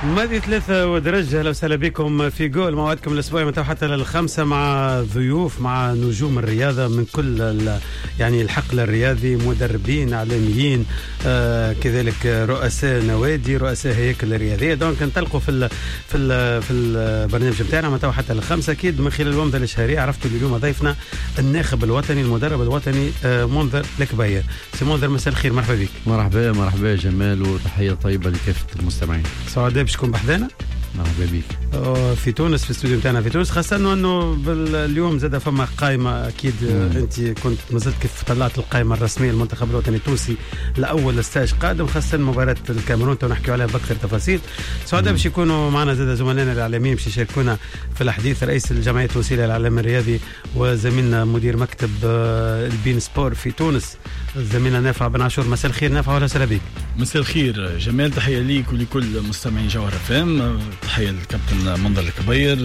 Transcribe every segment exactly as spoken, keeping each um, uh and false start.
ماضي ثلاثة ودرجة. أهلا وسهلا بكم في جول، موعدكم الأسبوعي متى حتى للخمسة مع ضيوف، مع نجوم الرياضة من كل يعني الحقل الرياضي، مدربين، إعلاميين، آه كذلك رؤساء نوادي، رؤساء هياكل رياضية. دونك نتلقوا في ال في ال في البرنامج بتاعنا متى حتى للخمسة أكيد من خلال الومضة الإشهارية. عرفتوا اليوم ضيفنا الناخب الوطني المدرب الوطني آه منذر الكبير. سي منذر، مساء الخير، مرحبا بك. مرحبا مرحبا جمال، وتحية طيبة لكافة المستمعين. سعداء باش تكون بحذانا. مرحبا بك في تونس، في الاستوديو بتاعنا في تونس، خاصة انه اليوم زاد فما قائمة اكيد. مم. انت كنت مازلت كيف طلعت القائمة الرسمية للمنتخب الوطني التونسي لاول ستاج قادم، خاصة مباراة الكاميرون ونحكي عليها باكثر تفاصيل. سعداء باش يكونوا معنا زاد زملائنا الاعلاميين باش يشاركونا في الحديث، رئيس الجمعية التونسية للاعلام الرياضي وزميلنا مدير مكتب البين سبور في تونس زميلنا نافع بن عاشور. مساء الخير نافع، ولا سلام بك. مساء الخير جمال، تحية ليك ولكل مستمعين جوهر فام، تحية للكابتن منذر الكبير،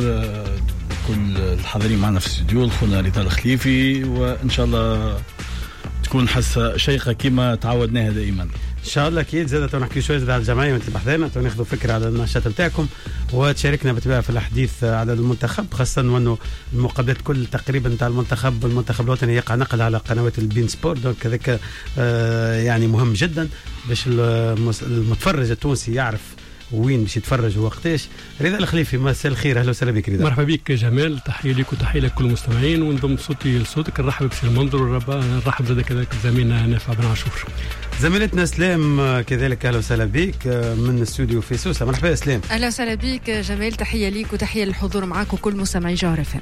كل الحاضرين معنا في الاستوديو، اخونا رضا الخليفي، وان شاء الله تكون حصة شيقة كما تعودناها دائما ان شاء الله. اكيد زاد نحكي شويه على الجمعيه وانت بحذانا، ناخذوا فكره على النشاط نتاعكم وتشاركنا بالطبيعه في الحديث على المنتخب، خاصه انه المقابلات كل تقريبا نتاع المنتخب المنتخب الوطني يقع نقل على قنوات البين سبور. دونك كذلك آه يعني مهم جدا باش المتفرج التونسي يعرف وين باش يتفرج ووقتاش. رضا الخليفي، مساء الخير، اهلا وسهلا بك رضا. مرحبا بك جمال، تحيه لك وتحيه لكل المستمعين، ونضم صوتي لصوتك. نرحب بسي المنظر، ونرحب زاد كذلك بزميلنا نافع بن عاشور. زميلتنا سلام كذلك، اهلا وسهلا بك من استوديو في سوسه. مرحبا سلام. اهلا وسهلا بك جمال، تحيه ليك وتحيه للحضور معك وكل مستمعي جوهر فام.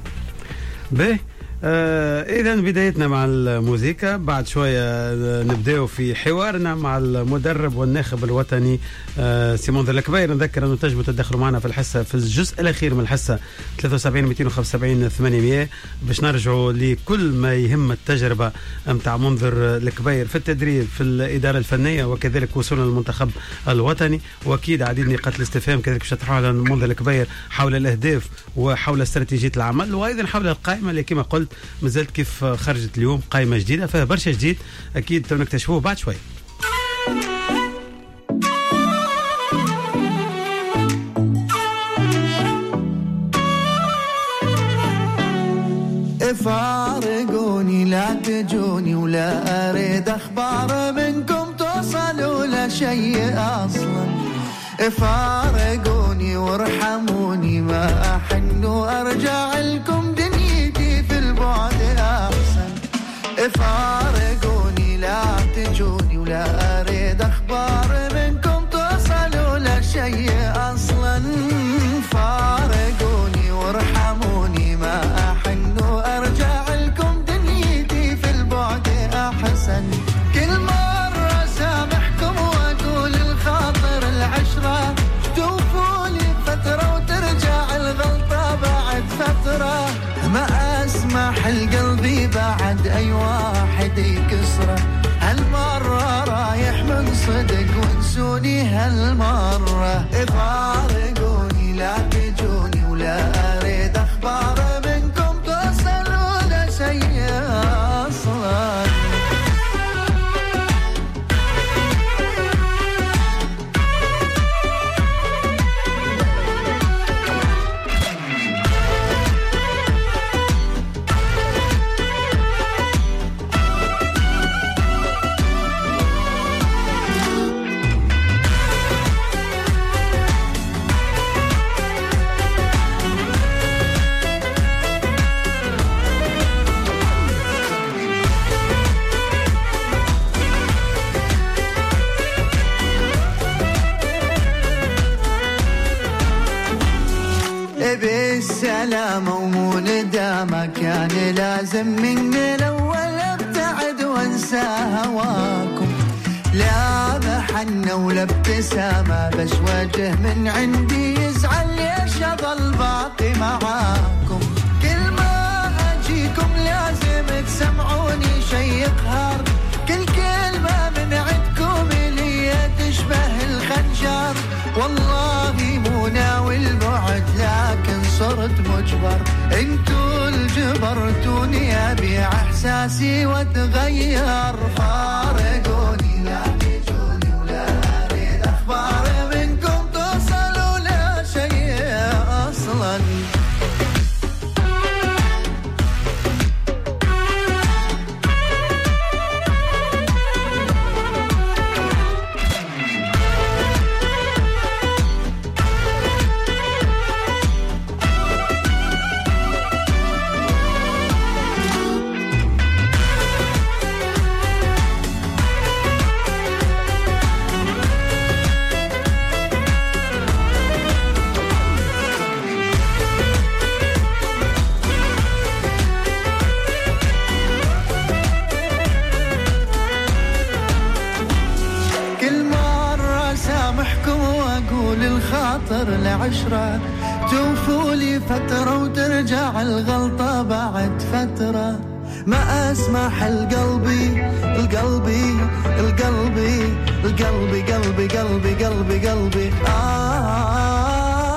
باهي، آه إذا بدايتنا مع الموسيقى، بعد شوية نبدأ في حوارنا مع المدرب والناخب الوطني آه سي منذر الكبير. نذكر أنه تجبوا تدخلوا معنا في الحصة في الجزء الأخير من الحصة ثلاثة وسبعين مئتين وخمسة وسبعين ثمانمئة باش نرجعوا لكل ما يهم التجربة متاع منذر الكبير في التدريب، في الإدارة الفنية، وكذلك وصولنا للمنتخب الوطني، وأكيد عديد نقاط الاستفهام كذلك باش تطرحوا على منذر الكبير حول الأهداف وحول استراتيجية العمل، وأيضا حول القائمة اللي كما قلت مازالت كيف خرجت اليوم، قائمة جديدة فيها برشا جديد أكيد تو نكتشفوه بعد شوي. فارقوني لا تجوني ولا أريد أخبار منكم توصلوا لشيء أصلا. فارقوني وارحموني ما أحن وأرجع لكم دنيتي في البعد أحسن. فارقوني لا تجوني ولا أريد أخبار منكم توصلوا لشيء أصلا. فارقوني وارحموني ما أحن وأرجع لكم دنيتي في البعد أحسن. كل مرة سامحكم وأقول الخاطر العشرة، توفوني فترة وترجع الغلطة بعد فترة، ما أسمح القلبي بعد أي واحد يكسره. هالمرة رايح من صدق وانسوني هالمرة. فارقوني لا تجوني ولا أريد أخبار منكم توصلوا لشيء أصلا. بالسلامة ومو ندامة، كان لازم من الأول ابتعد وانسى هواكم. لا محنة ولا ابتسامة بس وجه من عندي يزعل، ليش أظل باقي معاكم. كل ما أجيكم لازم تسمعوني شي يقهر، كل كلمة من عندكم لي تشبه الخنجر. والله مو ناوي البعد لكن صرت مجبر، انتو الجبرتوني ابيع احساسي واتغير. فارقوني لا تجوني ولا اريد اخبار منكم توصل خاطر العشرة توفولي فترة وترجع الغلطة بعد فترة ما أسمح القلبي القلبي القلبي القلبي قلبي قلبي قلبي قلبي آه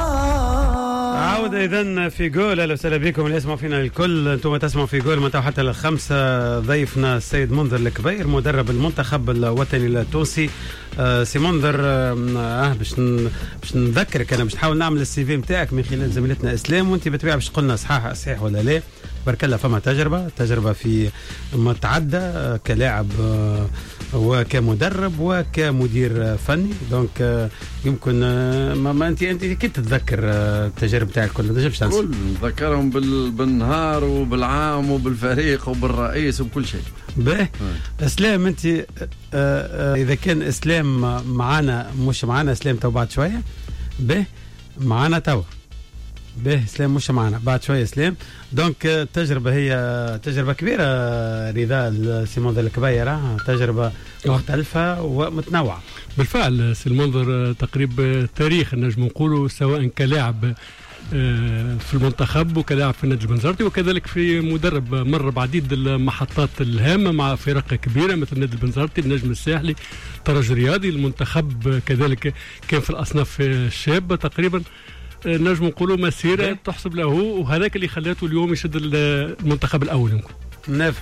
عودة إذن في جول. أهلا وسهلا بكم اللي يسمعوا فينا الكل. أنتم تسمعوا في جول متى حتى الخمسة. ضيفنا السيد منذر الكبير مدرب المنتخب الوطني التونسي. آه سي منذر آه باش باش نذكرك أنا باش نحاول نعمل السي في نتاعك من خلال زميلتنا إسلام وأنت بالطبيعة باش تقولنا صحيح صحيح ولا لا. بارك الله فما تجربة تجربة في متعدة آه كلاعب آه وكمدرب وكمدير فني. دونك آه يمكن آه ما, ما انت انت كيف تتذكر آه التجارب تاعك كلها؟ ما تجربش كل نذكرهم بال... بالنهار وبالعام وبالفريق وبالرئيس وبكل شيء. باهي اسلام انت آه آه اذا كان اسلام معانا مش معانا اسلام تو بعد شويه. باهي معانا تو باهي اسلام مش معانا بعد شويه اسلام. دونك التجربه هي تجربه كبيره رضا سي منذر الكبير تجربه مختلفه ومتنوعه بالفعل. سي المنذر تقريبا تاريخ نجم نقولوا سواء كلاعب في المنتخب وكلاعب في النادي البنزرتي وكذلك في مدرب مر بعديد المحطات الهامه مع فرق كبيره مثل النادي البنزرتي النجم الساحلي الترجي الرياضي. المنتخب كذلك كان في الاصناف الشابه تقريبا نجم نقولوا مسيره تحسب له وهذاك اللي خلاته اليوم يشد المنتخب الاول. يمكن نافع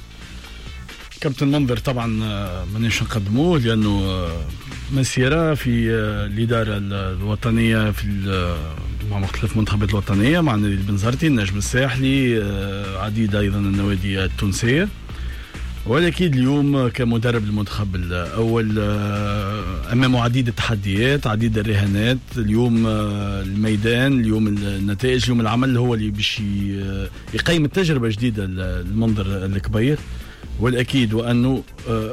كابتن منذر طبعا مانيش نقدموه لانه مسيره في الاداره الوطنيه في مع مختلف المنتخبات الوطنيه مع النادي البنزرتي النجم الساحلي عديد ايضا النوادي التونسيه. ولكن اليوم كمدرب المنتخب الأول أمامه عديد التحديات عديد الرهانات. اليوم الميدان اليوم النتائج اليوم العمل هو اللي باش يقيم التجربة جديدة المنذر الكبير. والأكيد وأنه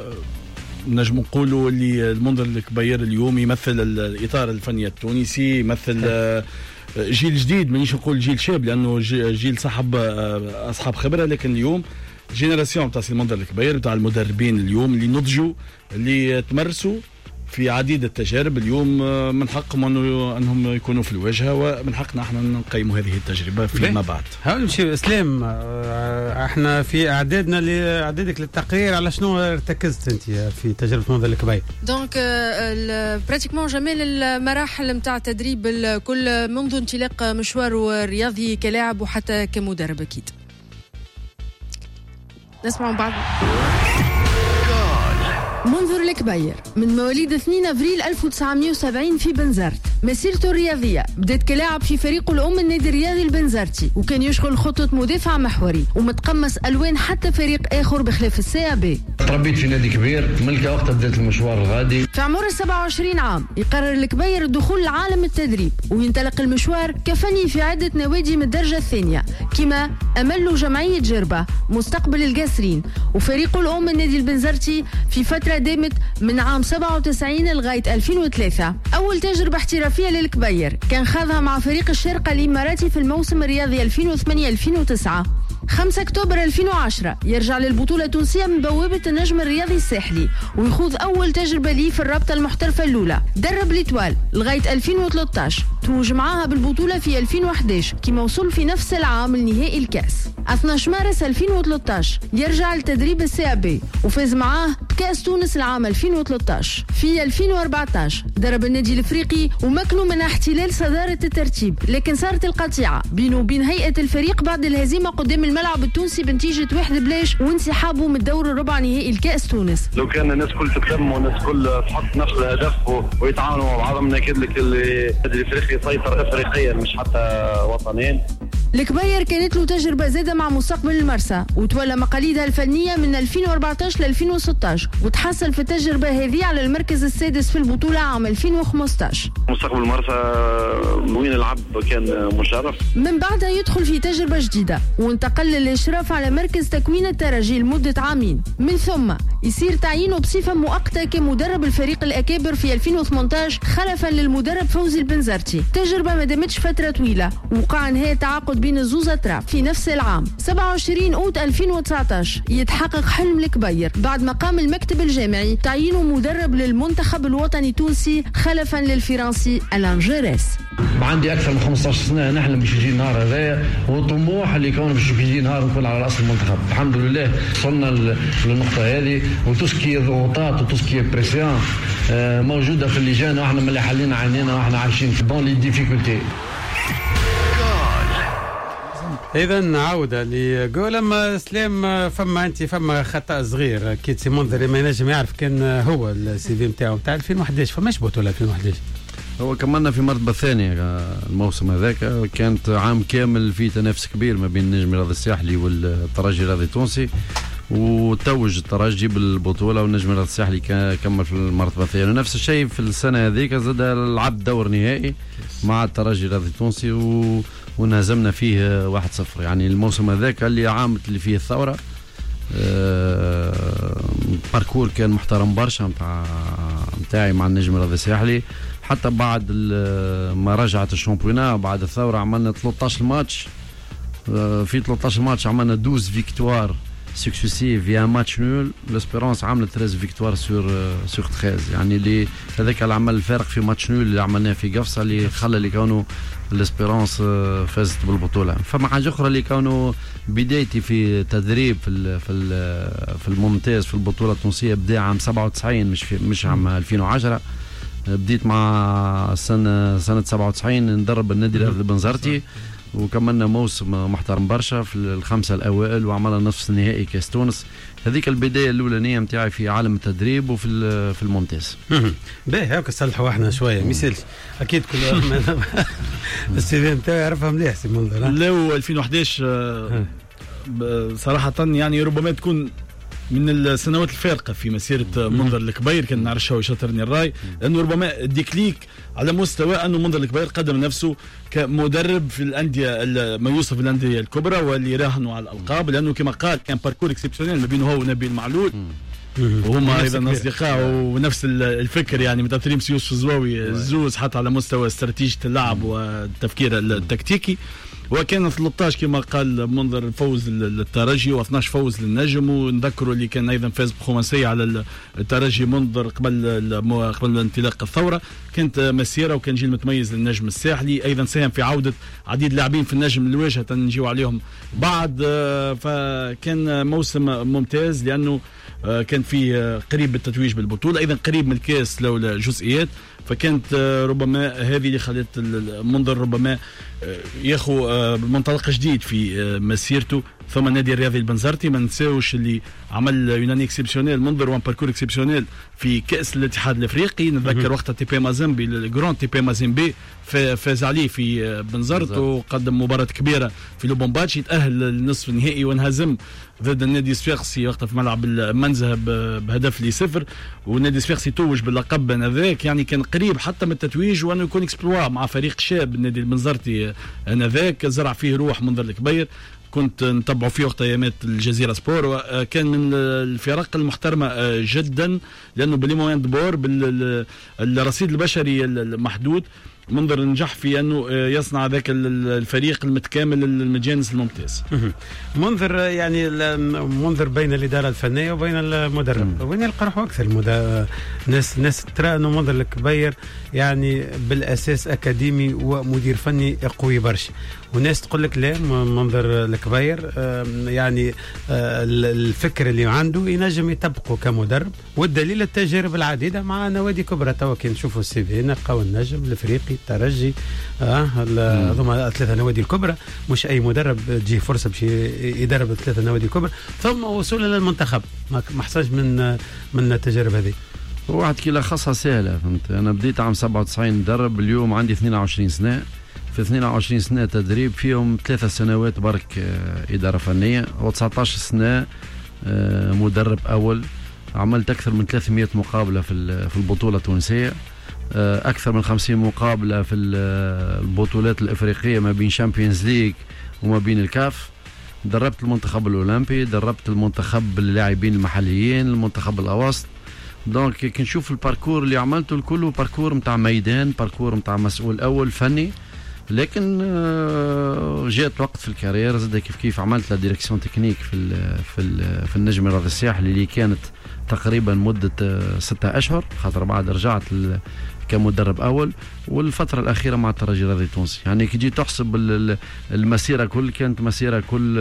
نجم نقولوا اللي المنذر الكبير اليوم يمثل الإطار الفني التونسي يمثل جيل جديد مانيش نقول جيل شاب لأنه جيل صاحب أصحاب خبرة. لكن اليوم جينيراسيون تاع سي منذر الكبير تاع المدربين اليوم اللي نضجوا اللي تمرسوا في عديد التجارب. اليوم من حقهم انهم يكونوا في الواجهه ومن حقنا احنا نقيموا هذه التجربه فيما بعد. هاو نمشي اسلام. احنا في اعدادنا لاعدادك للتقرير على شنو ارتكزت انت في تجربه منذر الكبير؟ دونك براتيكمون جميل المراحل نتاع التدريب الكل منذ انطلاق مشواره الرياضي كلاعب وحتى كمدرب اكيد. نسمع بعض. منذر الكبير من مواليد اثنين أفريل ألف وتسعمائة وسبعين في بنزرت. مسيرته الرياضية بدأت كلاعب في فريقه الأم النادي الرياضي البنزرتي وكان يشغل خطة مدافع محوري ومتقمص ألوان حتى فريق آخر بخلاف السي بي. تربيت في نادي كبير ملكة وقتها بدأت المشوار الغادي. في عمر سبعة وعشرين عام يقرر الكبير الدخول لعالم التدريب وينطلق المشوار كفني في عدة نوادي من الدرجة الثانية كما أمل جمعية جربة مستقبل القاسرين وفريقه الأم النادي البنزرتي في فترة دامت من عام سبعة وتسعين لغاية ألفين وثلاثة. أول تجربة احترافية للكبير كان خاضها مع فريق الشارقة الإماراتي في الموسم الرياضي ألفين وثمانية ألفين وتسعة. خمسة أكتوبر ألفين وعشرة يرجع للبطولة التونسية من بوابة النجم الرياضي الساحلي ويخوض أول تجربة ليه في الرابطة المحترفة الأولى. درب ليتوال لغاية ألفين وثلاثة عشر توج معاها بالبطولة في ألفين وأحد عشر كما وصل في نفس العام لنهائي الكأس. اثني عشر مارس ألفين وثلاثة عشر يرجع لتدريب السي بي وفاز معاه بكأس تونس العام ألفين وثلاثة عشر. في ألفين وأربعة عشر درب النادي الافريقي ومكنوا من احتلال صدارة الترتيب لكن صارت القطيعة بينه وبين هيئة الفريق بعد الهزيمة قدام الملعب التونسي بنتيجة واحد بلاش وانسحابه من الدور الربع نهائي الكأس تونس. لو كان الناس كل تتلم والناس كل تحط نفس الهدف ويتعاونوا مع بعضهم ناكد لك اللي النادي الافريقي يسيطر افريقيا مش حتى وطنيا. الكبير كانت له تجربة زادة مع مستقبل المرسى وتولى مقاليدها الفنية من ألفين وأربعة عشر ل ألفين وستة عشر وتحصل في التجربة هذه على المركز السادس في البطولة عام ألفين وخمسة عشر. مستقبل المرسى وين العب كان مشرف. من بعدها يدخل في تجربة جديدة وانتقل للإشراف على مركز تكوين الترجي لمدة عامين. من ثم يصير تعيينه بصفة مؤقتة كمدرب الفريق الأكابر في ألفين وثمانية عشر خلفا للمدرب فوزي البنزرتي. تجربة ما دامتش فترة طويلة، وقع نهاية تعاقد بين الزوز أطراف في نفس العام. سبعة وعشرين أوت ألفين وتسعة عشر يتحقق حلم الكبير بعد ما قام المكتب الجامعي تعيينه مدرب للمنتخب الوطني التونسي خلفا للفرنسي ألان جيريس. عندي اكثر من خمسة عشر سنه نحلم باش يجي النهار هذايا، والطموح اللي كون باش يجي نهار نكون على راس المنتخب. الحمد لله وصلنا للنقطه هذه، وتسكي ضغوطات وتسكي بريسيون موجوده في اللجان، واحنا من اللي حلينا عينينا واحنا عايشين دون لي ديفيكولتي. اذا عوده لجول. اما سلام فما انت فما خطا صغير اكيد سي منذر ما ينجم يعرف كان هو السي في نتاعو نتاع ألفين وأحد عشر، فماش بطوله ألفين وأحد عشر. هو كملنا في مرتبة ثانية الموسم هذاك، كانت عام كامل في تنافس كبير ما بين النجم الرياضي الساحلي والترجي الرياضي التونسي، وتوج الترجي بالبطولة والنجم الرياضي الساحلي كمل في المرتبة الثانية. ونفس الشيء في السنة هذيك زاد لعب دور نهائي مع الترجي الرياضي التونسي و... ونهزمنا فيه واحد صفر. يعني الموسم هذاك اللي عامت اللي فيه الثورة، أه... باركور كان محترم برشا متاع متاعي مع النجم الرياضي الساحلي. حتى بعد ما رجعت الشامبيونا بعد الثورة عملنا ثلاثة عشر ماتش، في ثلاثة عشر ماتش عملنا اثنا عشر فيكتوار سكسيسيف فيا ماتش نول. لاسبيرونس عملت ثلاثة عشر فيكتوار سور سور ثلاثة عشر، يعني اللي هذاك اللي عمل الفارق في ماتش نول اللي عملناه في قفصة اللي خلى اللي كانوا لاسبيرونس فازت بالبطولة. فما حاجة أخرى اللي كانوا بدايتي في تدريب في ال في ال في الممتاز في البطولة التونسية بدا عام سبعة وتسعين مش في مش عام ألفين وعشرة. بديت مع سنة سنة سبعة وتسعين ندرب النادي الأهلي البنزرتي، وكملنا موسم محترم برشا في الخمسة الأوائل وعملنا نصف نهائي كاس تونس. هذيك البداية الأولانية متاعي في عالم التدريب وفي في الممتاز. باهي هاك صلحوا احنا شوية ما يسالش أكيد كل السي في نتاعي يعرفها مليح سي منذر. لو ألفين وأحد عشر صراحة يعني ربما تكون من السنوات الفارقة في مسيرة منذر الكبير. كان نعرف شو يشطرني الراي لأنه ربما ديكليك على مستوى أنه منذر الكبير قدم نفسه كمدرب في الأندية ما يوصف الأندية الكبرى واللي راهنوا على الألقاب، لأنه كما قال كان باركور اكسبسيونيل ما بينه هو ونبيل معلول، وهما ايضا اصدقاء ونفس الفكر، يعني متاثرين بسيوس الزواوي الزوز حتى على مستوى استراتيجيه اللعب والتفكير التكتيكي. وكان ثلاثة عشر كما قال منذر فوز للترجي و12 فوز للنجم، ونذكروا اللي كان ايضا فاز بخماسيه على الترجي منذر قبل قبل انطلاق الثوره. كانت مسيره وكان جيل متميز للنجم الساحلي، ايضا ساهم في عوده عديد لاعبين في النجم الواجهه نجيو عليهم بعد. فكان موسم ممتاز لانه كان فيه قريب بالتتويج بالبطوله، ايضا قريب من الكاس لولا جزئيات. فكانت ربما هذه اللي خلت المنظر ربما ياخو منطلق جديد في مسيرته. ثم النادي الرياضي البنزرتي ما نساوش اللي عمل يوناني اكسبسيونيل منظر وان باركور اكسبسيونيل في كاس الاتحاد الافريقي. نتذكر وقتها تي بي مازيمبي الجراند تي بي مازيمبي فاز عليه في بنزرت وقدم مباراه كبيره في لوبومباتشي، تاهل للنصف النهائي وانهزم ضد النادي الصفاقسي وقتها في ملعب المنزه بهدف لصفر، والنادي الصفاقسي توج باللقب انذاك. يعني كان قريب حتى من التتويج وانه يكون اكسبلوا مع فريق شاب النادي البنزرتي انذاك، زرع فيه روح منذر الكبير. كنت نتبعوا فيه وقت ايامات الجزيره سبور، وكان من الفرق المحترمه جدا لانه بالموان دبور بالرصيد البشري المحدود منذر نجح في انه يصنع ذاك الفريق المتكامل المتجانس الممتاز. منذر يعني منذر بين الاداره الفنيه وبين المدرب وين يلقى روحه اكثر المدرب. ناس ناس ترى انه منذر الكبير يعني بالاساس اكاديمي ومدير فني قوي برشا، وناس تقول لك لا منذر الكبير يعني الفكر اللي عنده ينجم يطبقه كمدرب، والدليل التجارب العديده مع نوادي كبرى. توا كي نشوفوا السي في نلقاو النجم الافريقي الترجي اه هذوما ثلاثه نوادي الكبرى، مش اي مدرب تجي فرصه باش يدرب ثلاثه نوادي الكبرى، ثم وصولا للمنتخب ما حصلش من من التجارب هذه. واحد كي لخصها سهله فهمت. انا بديت عام سبعة وتسعين ندرب، اليوم عندي اثنين وعشرين سنه، في اثنين وعشرين سنه تدريب فيهم ثلاثة سنوات برك اداره فنيه و19 سنه مدرب اول. عملت اكثر من ثلاثمئة مقابله في في البطوله التونسيه، اكثر من خمسين مقابله في البطولات الافريقيه ما بين شامبيونز ليج وما بين الكاف. دربت المنتخب الاولمبي، دربت المنتخب اللاعبين المحليين، المنتخب الاوسط. دونك كي نشوف الباركور اللي عملته الكل باركور نتاع ميدان، باركور نتاع مسؤول اول فني. لكن جاءت وقت في الكارير زاد كيف كيف عملت لا ديريكسيون تكنيك في ال في ال في النجم الرياضي الساحلي اللي كانت تقريبا مده ستة اشهر، خاطر بعد رجعت كمدرب اول، والفتره الاخيره مع الترجي الرياضي التونسي. يعني كي جيت تحسب المسيره كل كانت مسيره كل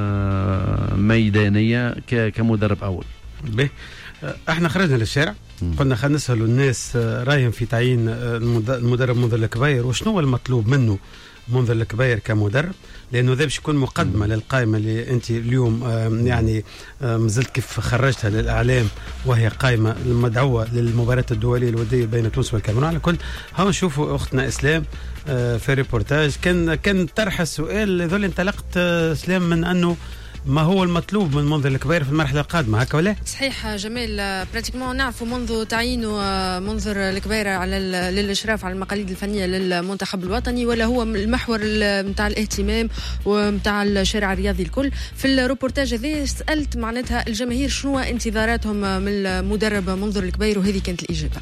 ميدانيه كمدرب اول. به احنا خرجنا للشارع، قلنا خلينا نسالوا الناس رايهم في تعيين المدرب منذر الكبير، وشنو هو المطلوب منه منذر الكبير كمدرب، لانه ذا باش يكون مقدمه للقائمه اللي انت اليوم يعني مازلت كيف خرجتها للاعلام، وهي قائمه المدعوه للمباريات الدوليه الوديه بين تونس والكاميرون. على كل ها نشوفوا اختنا اسلام في ريبورتاج كان كان طرح السؤال ذول انطلقت اسلام من انه ما هو المطلوب من منذر الكبير في المرحله القادمه، هكا ولا؟ صحيح جمال، براتيكمون نعرفوا منذ تعيينه منذر الكبير على للاشراف على المقاليد الفنيه للمنتخب الوطني، ولا هو المحور نتاع الاهتمام ونتاع الشارع الرياضي الكل. في الروبورتاج هذا سالت معناتها الجماهير شنو انتظاراتهم من المدرب منذر الكبير، وهذه كانت الاجابه.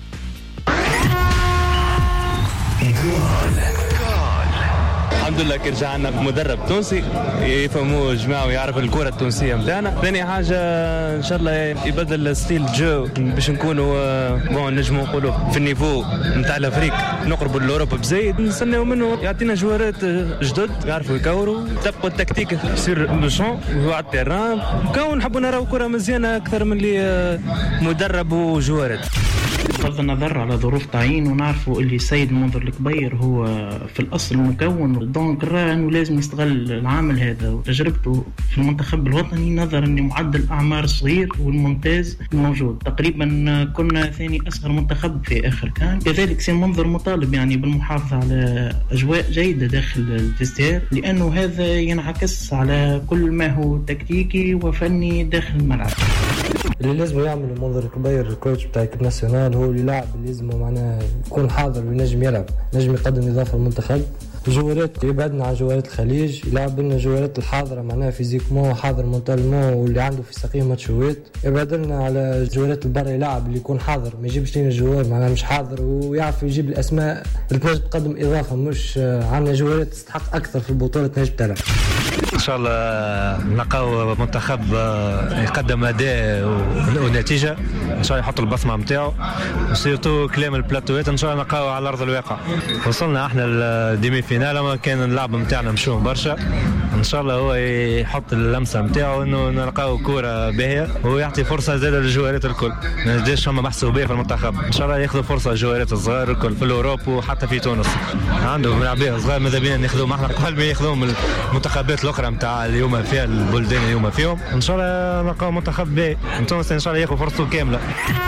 الحمد لله كي رجعنا مدرب تونسي يفهموا الجماعه ويعرف الكره التونسيه نتاعنا. ثاني حاجه ان شاء الله يبدل ستيل جو باش نكونوا بون نجموا نقولوا في النيفو نتاع الافريق، نقربوا لاوروبا بزايد. نستناو منه يعطينا جوارات جدد يعرفوا يكوروا، تبقوا التكتيك سير لو شون وعلى التيران، كون نحبوا نراو كره مزيانه اكثر من اللي مدرب وجوارات. بغض النظر على ظروف تعيين، ونعرفوا اللي سيد منذر الكبير هو في الأصل مكون، دونك راه أنه لازم يستغل العامل هذا وتجربته في المنتخب الوطني، نظرا لمعدل أعمار صغير والممتاز الموجود. تقريبا كنا ثاني أصغر منتخب في آخر كان، كذلك سي منذر مطالب يعني بالمحافظة على أجواء جيدة داخل الفستير، لأنه هذا ينعكس على كل ما هو تكتيكي وفني داخل الملعب. اللي لازم يعمل منذر الكبير الكوتش بتاع الكيب ناسيونال هو اللي لاعب اللي لازم معناه يكون حاضر وينجم يلعب، نجم يقدم اضافه للمنتخب. جوارات يبعدنا عن جوارات الخليج، يلعب لنا جوارات الحاضره معناها فيزيكمون حاضر مونتالمون، واللي عنده في ساقيه ماتشوات. يبعد لنا على جوارات البرا، يلعب اللي يكون حاضر، ما يجيبش لنا جوار معناها مش حاضر ويعرف يجيب الاسماء اللي تنجم تقدم اضافه، مش عندنا جوارات تستحق اكثر في البطوله تنجم تلعب. ان شاء الله نلقاو منتخب يقدم اداء ونتيجه، ان شاء الله يحط البصمه نتاعو، وسيرتو كلام البلاتوات ان شاء الله نلقاو على ارض الواقع. وصلنا احنا للديمي فينال، ما كان اللعب نتاعنا مشون برشا، ان شاء الله هو يحط اللمسه نتاعو انه نلقاو كوره باهيه ويعطي فرصه زاده للجوارات الكل. ما نجيش هما محسوبيه في المنتخب، ان شاء الله ياخذوا فرصه الجوارات الصغار الكل في الاوروب وحتى في تونس. عندهم ملاعبيه صغار ماذا بينا ناخذوهم احنا قبل ما ياخذوهم المنتخبات الاخرى نتاع اليوم فيها البلدان اليوم فيهم. ان شاء الله نلقاو منتخب باهي تونس ان شاء الله ياخذ فرصته كامله.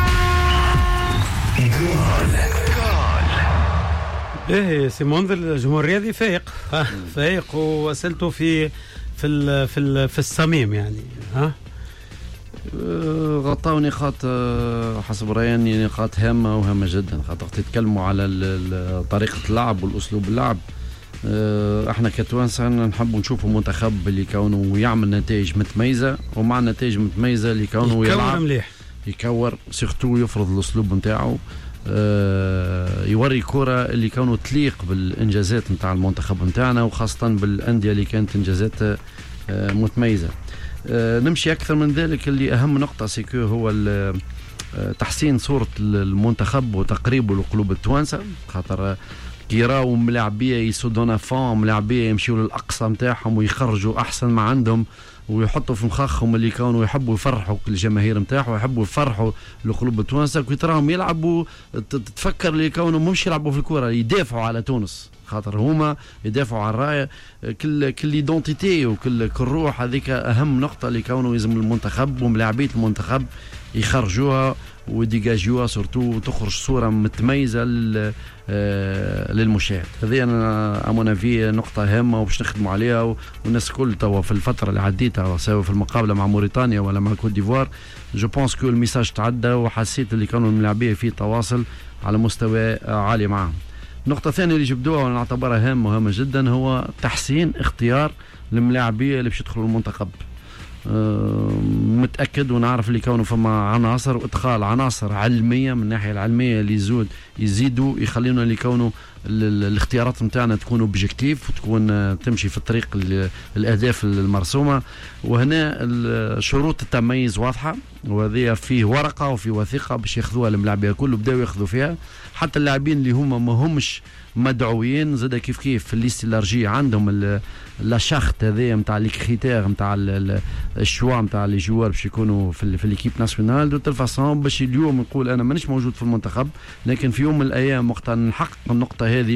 ايه سي منذر الجمهور الرياضي فايق فايق ووصلته في في ال في ال في الصميم يعني ها غطاوا نقاط حسب رأيي نقاط هامة وهامة جدا، خاطر تتكلموا على طريقة اللعب والأسلوب اللعب. احنا كتوانسة نحب نشوفوا منتخب اللي كونه يعمل نتائج متميزة، ومع نتائج متميزة اللي كونه يلعب مليح يكور سيرتو يفرض الأسلوب نتاعو، أه يوري كرة اللي كانوا تليق بالإنجازات نتاع المنتخب نتاعنا، وخاصة بالأندية اللي كانت إنجازات أه متميزة. أه نمشي أكثر من ذلك، اللي أهم نقطة سيكو هو تحسين صورة المنتخب وتقريبه لقلوب التوانسة، خاطر يراو ملاعبية يسودونا فون، ملاعبية يمشيوا للأقصى نتاعهم ويخرجوا أحسن ما عندهم، ويحطوا في مخاخهم اللي كانوا يحبوا يفرحوا الجماهير نتاعهم ويحبوا يفرحوا لقلوب التوانسه. كي تراهم يلعبوا تتفكر اللي كانوا مش يلعبوا في الكره، يدافعوا على تونس، خاطر هما يدافعوا على الرايه. كل كل ايدونتيتي وكل كل روح هذيك اهم نقطه اللي كانوا يلزم المنتخب وملاعبيه المنتخب يخرجوها وديجاجيوها سورتو، تخرج صوره متميزه للمشاهد. هذه انا امون في نقطه هامه وباش نخدموا عليها، والناس الكل توا في الفتره اللي عديتها سواء في المقابله مع موريتانيا ولا مع كوت ديفوار، جو بونس كو الميساج تعدى، وحسيت اللي كانوا الملاعبيه في تواصل على مستوى عالي معهم. النقطة الثانية اللي جبدوها وانا نعتبرها هامة مهمة جدا هو تحسين اختيار الملاعبية اللي باش يدخلوا المنتخب. أه متأكد ونعرف اللي كونه فما عناصر وادخال عناصر علمية من الناحية العلمية اللي يزود يزيدوا يخلينا اللي كونوا الاختيارات نتاعنا تكون اوبجيكتيف وتكون تمشي في الطريق الاهداف المرسومه. وهنا شروط التمييز واضحه وهذه فيه ورقه وفي وثيقه باش ياخذوها الملاعبيه كله بداوا ياخذوا فيها. حتى اللاعبين اللي هما ما همش مدعوين زاد كيف كيف في الليست الارجي عندهم لا شخط هذايا نتاع لي كريتير نتاع الشوا نتاع لي جوار باش يكونوا في, في ليكيب ناسيونال دو تل فاسون باش اليوم نقول انا مانيش موجود في المنتخب لكن في يوم من الايام وقت نحقق النقطه هذه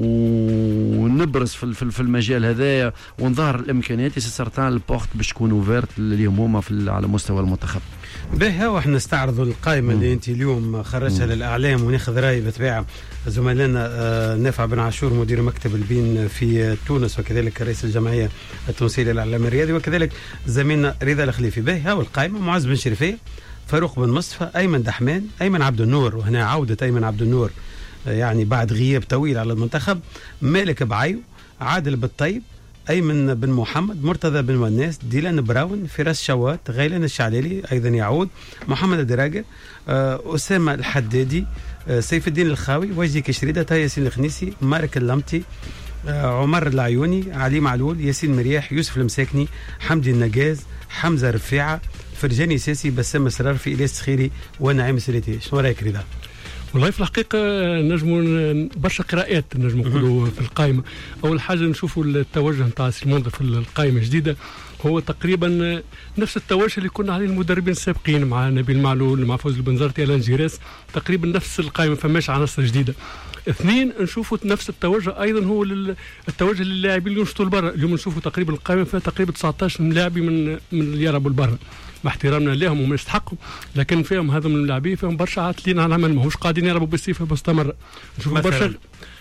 ونبرز في, في, في المجال هذايا ونظهر الامكانيات سيسرتان البورت باش تكون اوفيرت اليوم هما على مستوى المنتخب. بها واحنا نستعرضوا القائمه اللي انت اليوم خرجتها للاعلام وناخذ راي بتباع زملائنا نافع بن عاشور مدير مكتب البين في تونس وكذلك رئيس الجمعيه التونسيه للاعلام الرياضي وكذلك زميلنا رضا الخليفي. بها والقائمه معز بن شريفيه، فاروق بن مصطفى، ايمن دحمان، ايمن عبد النور وهنا عوده ايمن عبد النور يعني بعد غياب طويل على المنتخب، مالك بعيو، عادل بالطيب، أيمن بن محمد، مرتضى بن وناس، ديلان براون، فراس شوات، غيلان الشعليلي أيضا يعود، محمد الدراجة، أسامة الحدادي، سيف الدين الخاوي، وجدي كشريدة، تاي ياسين الخنيسي، مارك اللمتي، عمر العيوني، علي معلول، ياسين مرياح، يوسف المساكني، حمدي النجاز، حمزة رفيعة، فرجاني ساسي، بسام مسرار، في إلياس خيري ونعيم سريتي. شنو رأيك رضا؟ والله في الحقيقة نجموا برشا قراءات نجموا نقولوا في القائمة. أول حاجة نشوفوا التوجه نتاع سيمون في القائمة الجديدة هو تقريبا نفس التوجه اللي كنا عليه المدربين السابقين مع نبيل معلول مع فوز البنزرتي الان جيراس، تقريبا نفس القائمة فماش عناصر جديدة. اثنين نشوفوا نفس التوجه ايضا هو التوجه للاعبين اللي ينشطوا لبرا. اليوم نشوفوا تقريبا القائمة فيها تقريبا تسعطاش لاعبي من من اللي يلعبوا لبرا مع احترامنا لهم وما يستحقوا، لكن فيهم هذا من اللاعبين فيهم برشا عاطلين على العمل ماهوش قاعدين يلعبوا بصفه مستمره. نشوفوا برشا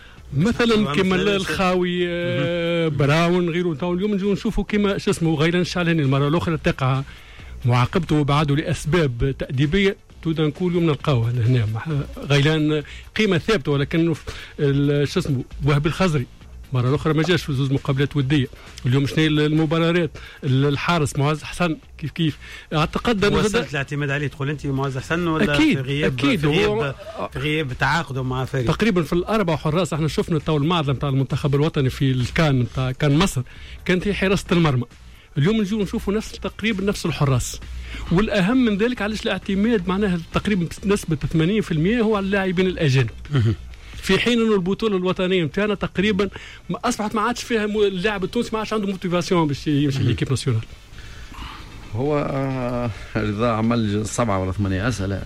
مثلا كما الخاوي آه براون غيره. تو اليوم نجيو نشوفوا كما شو اسمه غيلان الشعلاني المره الاخرى تقع معاقبته وبعده لاسباب تاديبيه تودا نقول اليوم نلقاوه هنا غيلان قيمه ثابته، ولكن شو اسمه وهب الخزري مرة الأخرى ما جاش في زوج مقابلات ودية. اليوم شنو المباريات؟ الحارس معز حسن كيف كيف اعتقد انه وصلت الاعتماد عليه. تقول انت معز حسن ولا أكيد في غياب أكيد في غياب, في غياب تعاقده مع فريق تقريبا في الاربع حراس. احنا شفنا تو المعضله نتاع المنتخب الوطني في الكان نتاع كان مصر كانت هي حراسه المرمى. اليوم نجيو نشوفوا نفس تقريبا نفس الحراس، والاهم من ذلك علاش الاعتماد معناها تقريبا بنسبه ثمانين بالمئة هو على اللاعبين الاجانب، في حين انه البطوله الوطنيه نتاعنا تقريبا اصبحت ما عادش فيها اللاعب التونسي ما عادش عنده موتيفاسيون باش يمشي ليكيب ناسيونال. هو رضا عمل سبعه ولا ثمانيه اسئله،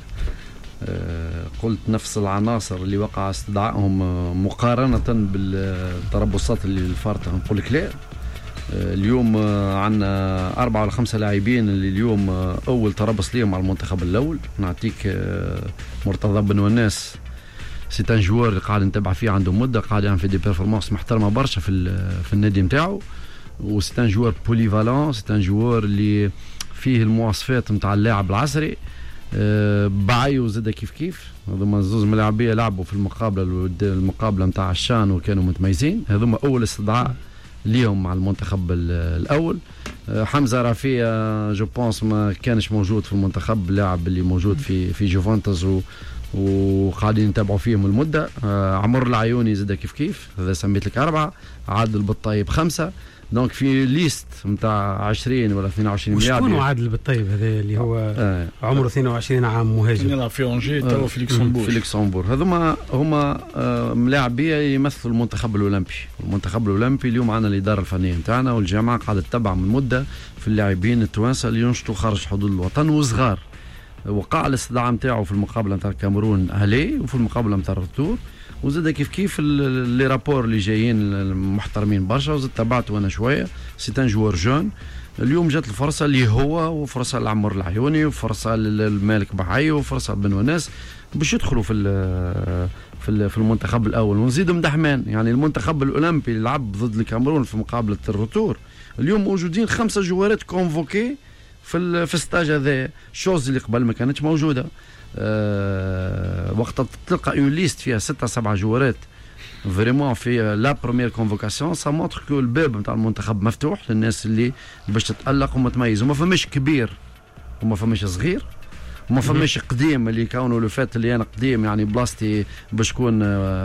أه قلت نفس العناصر اللي وقع استدعائهم مقارنه بالتربصات اللي الفارطه. نقول لك لا، اليوم عندنا أربعة ولا خمسة لاعبين اللي اليوم أول تربص ليهم على المنتخب الأول. نعطيك مرتضى بن وناس، سي ان جوار اللي قاعد نتبع فيه عنده مده، قاعد يعمل في دي بيرفورمانس محترمه برشا في في النادي نتاعو، وسي ان جوار بوليفالون، سي ان جوار اللي فيه المواصفات نتاع اللاعب العصري. أه بعيو زاد كيف كيف، هذوما زوز ملاعبيه لعبوا في المقابله المقابله نتاع الشان وكانوا متميزين. هذوما اول استدعاء ليهم مع المنتخب الاول. أه حمزه رافيه جو بونس ما كانش موجود في المنتخب، اللاعب اللي موجود في في جوفنتوس و وقاعدين نتابعوا فيهم المده. آه عمر العيوني زاد كيف كيف، هذا سميت لك اربعه. عادل بالطيب خمسه. دونك في ليست نتاع عشرين ولا اثنين وعشرين مليار. شكون عادل بالطيب هذا اللي هو آه. عمره اثنين وعشرين عام مهاجم يلعب في اونجي تو في لوكسمبورغ. في لوكسمبورغ هذوما هما آه ملاعبيه يمثلوا المنتخب الاولمبي. المنتخب الاولمبي اليوم عندنا الاداره الفنيه نتاعنا والجامعه قاعده تتبع من مده في اللاعبين التوانسه اللي ينشطوا خارج حدود الوطن وصغار. وقع الاستدعاء نتاعو في المقابله نتاع الكاميرون عليه وفي المقابله نتاع الرتور، وزاد كيف كيف لي رابور اللي جايين المحترمين برشا، وزاد تبعته انا شويه. سي ان جوار جون اليوم جات الفرصه اللي هو وفرصه لعمر العيوني وفرصه للمالك بعي وفرصه بن وناس باش يدخلوا في في في المنتخب الاول. ونزيد مدحمان يعني المنتخب الاولمبي اللي لعب ضد الكاميرون في مقابله الرتور اليوم موجودين خمسه جوارات كونفوكي في في الستاج هذا، شوز اللي قبل ما كانتش موجوده. أه وقت تلقى اون ليست فيها ستة سبعة جوارات فريمون في لا بروميير كونفوكاسيون سا مونتر كو الباب نتاع المنتخب مفتوح للناس اللي باش تتألق ومتميز، وما فماش كبير وما فماش صغير وما فماش قديم اللي كانوا لو فات اللي انا قديم يعني بلاصتي باش تكون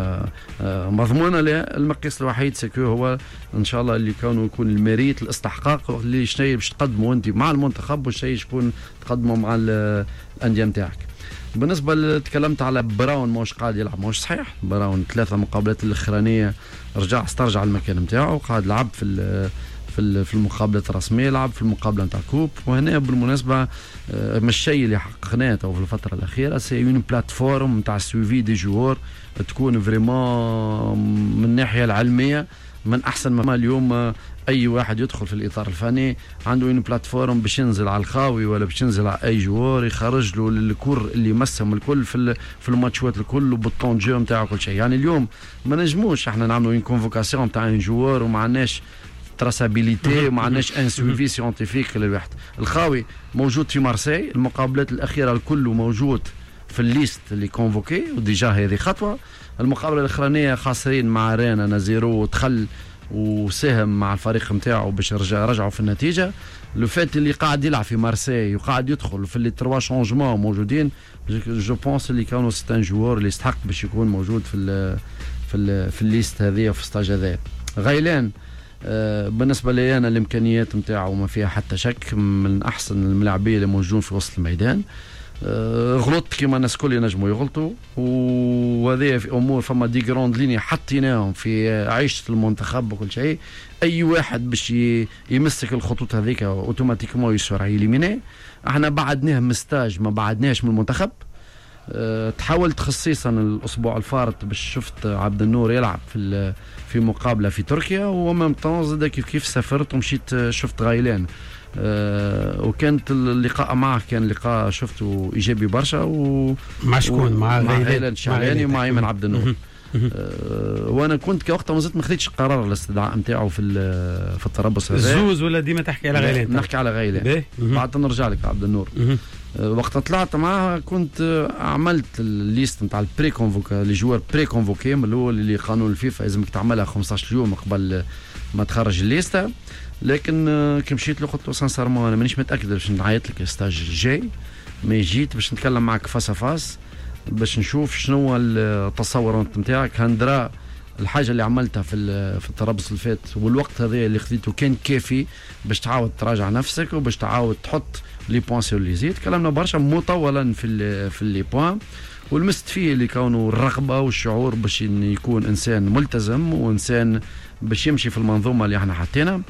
مضمونه. لا، المقياس الوحيد سكو هو ان شاء الله اللي كانوا يكون الميريت الاستحقاق اللي شنو باش تقدموا انت مع المنتخب وشيء شكون تقدموا مع الانديه نتاعك. بالنسبه تكلمت على براون مش قاعد يلعب، مش صحيح. براون ثلاثه مقابلات الاخرانيه رجع استرجع المكان نتاعو وقاعد لعب في في في المقابلات الرسميه، لعب في المقابله نتاع كوب. وهنا بالمناسبه مش الشيء اللي حققناه في الفتره الاخيره سي اون بلاتفورم نتاع سويفي دي جوور تكون فريمون من الناحيه العلميه من احسن ما اليوم اي واحد يدخل في الاطار الفني عنده اون بلاتفورم باش ينزل على الخاوي ولا باش ينزل على اي جوار يخرج له الكور اللي يمسهم الكل في في الماتشات الكل وبالطون جو نتاعو كل شيء. يعني اليوم ما نجموش احنا نعملوا اون كونفوكاسيون نتاع ان جوار وما عندناش تراسابيليتي وما عندناش ان سويفي سيونتيفيك للواحد. الخاوي موجود في مارسي، المقابلات الاخيره الكل موجود في الليست اللي كونفوكي وديجا هذه خطوه. المقابله الاخرانيه خاسرين مع رينا نزيرو ودخل وساهم مع الفريق نتاعو باش يرجع رجعوا في النتيجه. لو فات اللي قاعد يلعب في مارسي وقاعد يدخل في لي تروا شونجمون موجودين، جو بونس اللي كانوا ستان جوار اللي يستحق باش يكون موجود في ال في ال في الليست هذه وفي الستاج هذا. غيلان آه بالنسبه لي انا الامكانيات نتاعو ما فيها حتى شك، من احسن الملاعبيه اللي موجودين في وسط الميدان. آه غلط كما الناس الكل ينجموا يغلطوا، وهذه في امور فما دي جراند ليني حطيناهم في عيشه المنتخب وكل شيء. اي واحد باش يمسك الخطوط هذيك اوتوماتيكمون يسرع يليميني. احنا بعدناه مستاج ما بعدناش من المنتخب. أه تحاولت خصيصا الاسبوع الفارط باش شفت عبد النور يلعب في في مقابله في تركيا، ومام طون زاد كيف كيف سافرت ومشيت شفت غايلان. أه وكانت اللقاء معه كان لقاء شفته ايجابي برشا. و مع شكون؟ مع غايلان الشعلاني ومع ايمن عبد النور. أه وانا كنت كوقتها مازلت ما خديتش قرار الاستدعاء نتاعو في في التربص هذا. الزوز ولا ديما تحكي على غايلان؟ نحكي على غايلان بعد نرجع لك عبد النور. وقت طلعت معاه كنت عملت الليست نتاع البري كونفوكا لي جوار بري كونفوكي من الاول اللي قانون الفيفا لازمك تعملها خمسطاش يوم قبل ما تخرج الليسته. لكن كي مشيت له قلت له سانسيرمون انا مانيش متاكد باش نعيط لك الستاج الجاي، ما جيت باش نتكلم معك فاس فاس باش نشوف شنو التصور نتاعك. هندرا الحاجه اللي عملتها في في التربص اللي فات والوقت هذا اللي خديته كان كافي باش تعاود تراجع نفسك وباش تعاود تحط لي بوان سور لي زيد. كلامنا برشا مطولا في في لي بوان، ولمست فيه اللي كانوا الرغبه والشعور باش يكون انسان ملتزم وانسان باش يمشي في المنظومه اللي احنا حطينا.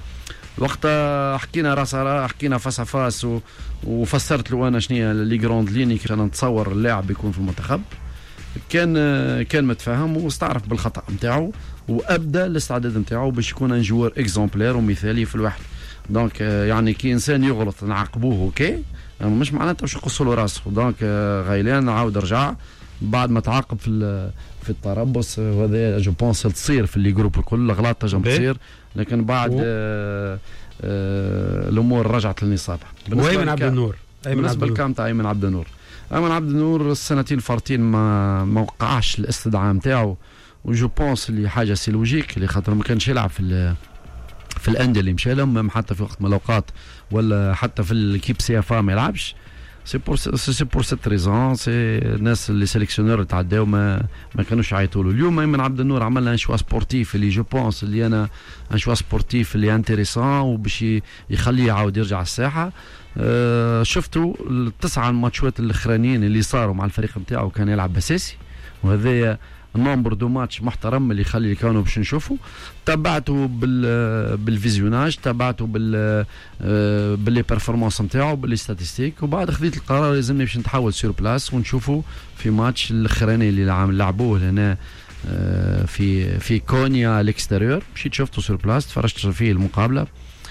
وقتها حكينا راس راس حكينا فاس فاس وفسرت له انا شنو لي جراند ليني كيف انا نتصور اللاعب يكون في المنتخب. كان كان متفاهم واستعرف بالخطا نتاعو وابدا الاستعداد نتاعو باش يكون ان جوار اكزومبلير ومثالي في الواحد. دونك يعني كي انسان يغلط نعاقبوه اوكي، مش معناتها باش نقصوا له راسه. دونك غايلان عاود رجع بعد ما تعاقب في في التربص، وهذا جو بونس تصير في اللي جروب الكل الاغلاط تنجم تصير، لكن بعد آه آه الامور رجعت للنصاب. وايمن عبد النور بالنسبه للكام تاع ايمن عبد النور، ايمن عبد النور السنتين الفارطين ما ما وقعش الاستدعاء نتاعو، وجو بونس اللي حاجه سي لوجيك اللي خاطر ما كانش يلعب في في الانديه اللي مشى لهم، حتى في وقت من الاوقات ولا حتى في الكيب سي اف ما يلعبش. سي بور سي بور سيت ريزون سي الناس اللي سيليكسيونور تعداو ما ما كانوش يعيطوا له. اليوم ايمن عبد النور عملنا ان شوا سبورتيف اللي جو بونس اللي انا ان شوا سبورتيف اللي انتريسون وباش يخليه يعاود يرجع الساحه. أه شفتوا التسعه الماتشات الاخرانيين اللي صاروا مع الفريق نتاعو كان يلعب اساسي، وهذا نمبر دو ماتش محترم اللي يخلي كانوا باش نشوفوا. تابعته بال بالفيزيوناج، تابعته بال باللي بيرفورمانس نتاعو باللي ستاتستيك، وبعد خذيت القرار لازمني باش نتحول سور بلاس ونشوفوا في ماتش الاخراني اللي عم لعبوه هنا في في كونيا الاكستيريور. مشيت شفته سور بلاس تفرجت فيه المقابله.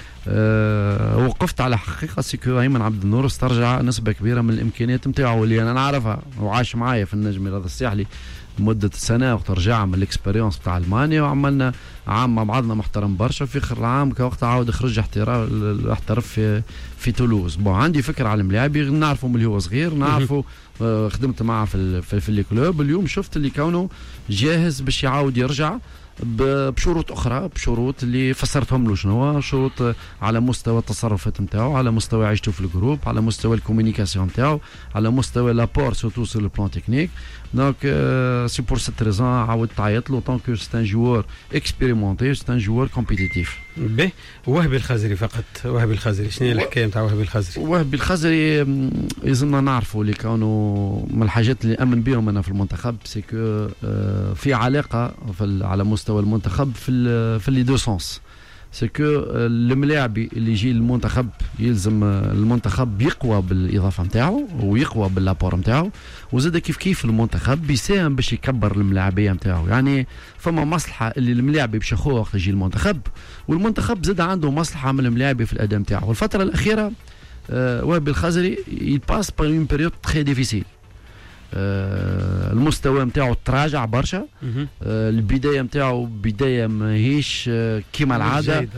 أه وقفت على حقيقه سيكو ايمن عبد النور استرجع نسبه كبيره من الامكانيات نتاعو اللي انا نعرفها وعاش معايا في النجم رياض الساحلي مدة سنة وقت رجع من الاكسبيريونس بتاع ألمانيا وعملنا عام مع بعضنا محترم برشا. في آخر العام كوقت عاود خرج احتراف احترف في في تولوز. بون عندي فكرة على الملاعبي نعرفه من اللي هو صغير نعرفه آه خدمت معه في في, في الكلوب. اليوم شفت اللي كونه جاهز باش يعاود يرجع بشروط اخرى بشروط اللي فسرتهم له شنو شروط على مستوى التصرفات نتاعو على مستوى عيشته في الجروب على مستوى الكومونيكاسيون نتاعو على مستوى لابور سورتو سور لو بلان تكنيك. دونك سي بور سيت ريزون عاودت عيط له طونك سي ان جوور اكسبيريمونتي سي ان جوور كومبيتيتيف. به وهبي الخزري فقط. وهبي الخزري شنو هي الحكايه نتاع وهبي الخزري؟ وهبي الخزري يلزمنا نعرفوا اللي كانوا من الحاجات اللي امن بهم انا في المنتخب سي كو في علاقه في على مستوى المنتخب في في لي دو سونس. سي كو الملاعبي اللي يجي المنتخب يلزم المنتخب يقوى بالاضافه نتاعو ويقوى باللابور نتاعو وزاد كيف كيف المنتخب بيساهم باش يكبر الملاعبيه نتاعو. يعني فما مصلحه اللي الملاعبي باش ياخذوها وقت يجي المنتخب والمنتخب زاد عنده مصلحه من الملاعبي في الاداء نتاعو. والفتره الاخيره آه وهبي الخزري يباس بار اون بيريود تري ديفيسيل. آه المستوى نتاعو تراجع برشا. آه البدايه نتاعو بدايه ماهيش آه كيما العاده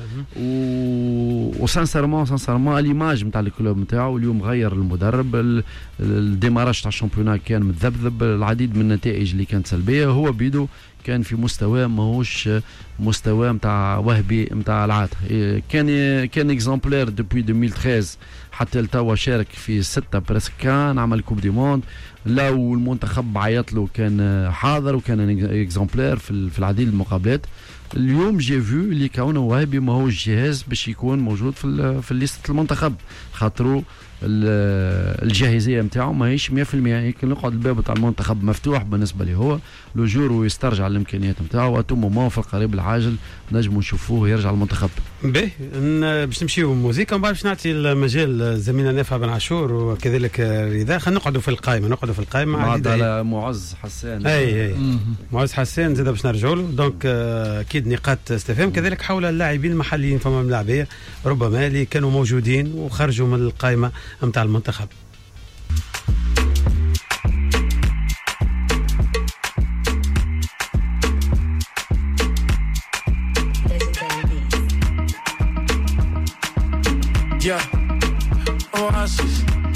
و سانسيرمون سانسيرمون ليماج نتاع الكلوب نتاعو اليوم غير المدرب. الديماراج تاع الشامبيونات كان متذبذب العديد من النتائج اللي كانت سلبيه. هو بيدو كان في مستوى ماهوش مستوى نتاع وهبي نتاع العاده. كان كان اكزامبلير دوبوي ألفين وثلاثة عشر حتى لتوا شارك في ستة بريسك كان عمل كوب دي موند. لو المنتخب عيط له كان حاضر وكان اكزامبلير في العديد من المقابلات. اليوم جي فيو اللي كونه وهبي ماهوش جاهز باش يكون موجود في في ليست المنتخب خاطرو الجاهزيه نتاعو ماهيش مية بالمية. يمكن نقعد الباب تاع المنتخب مفتوح بالنسبه ليه هو لو جور ويسترجع الامكانيات نتاعو واتو مومون في القريب العاجل نجموا نشوفوه يرجع المنتخب. باهي باش نمشيو موسيقى ومن بعد باش نعطي المجال زميلنا نافع بن عاشور وكذلك رضا. خلينا نقعدوا في القائمه نقعدوا في القائمه مع على معز حسان. اي اي معز حسان زاد باش نرجعوا له. دونك اكيد نقاط استفهام كذلك حول اللاعبين المحليين فما ملاعبيه ربما اللي كانوا موجودين وخرجوا من القائمه نتاع المنتخب. Yeah, Oasis.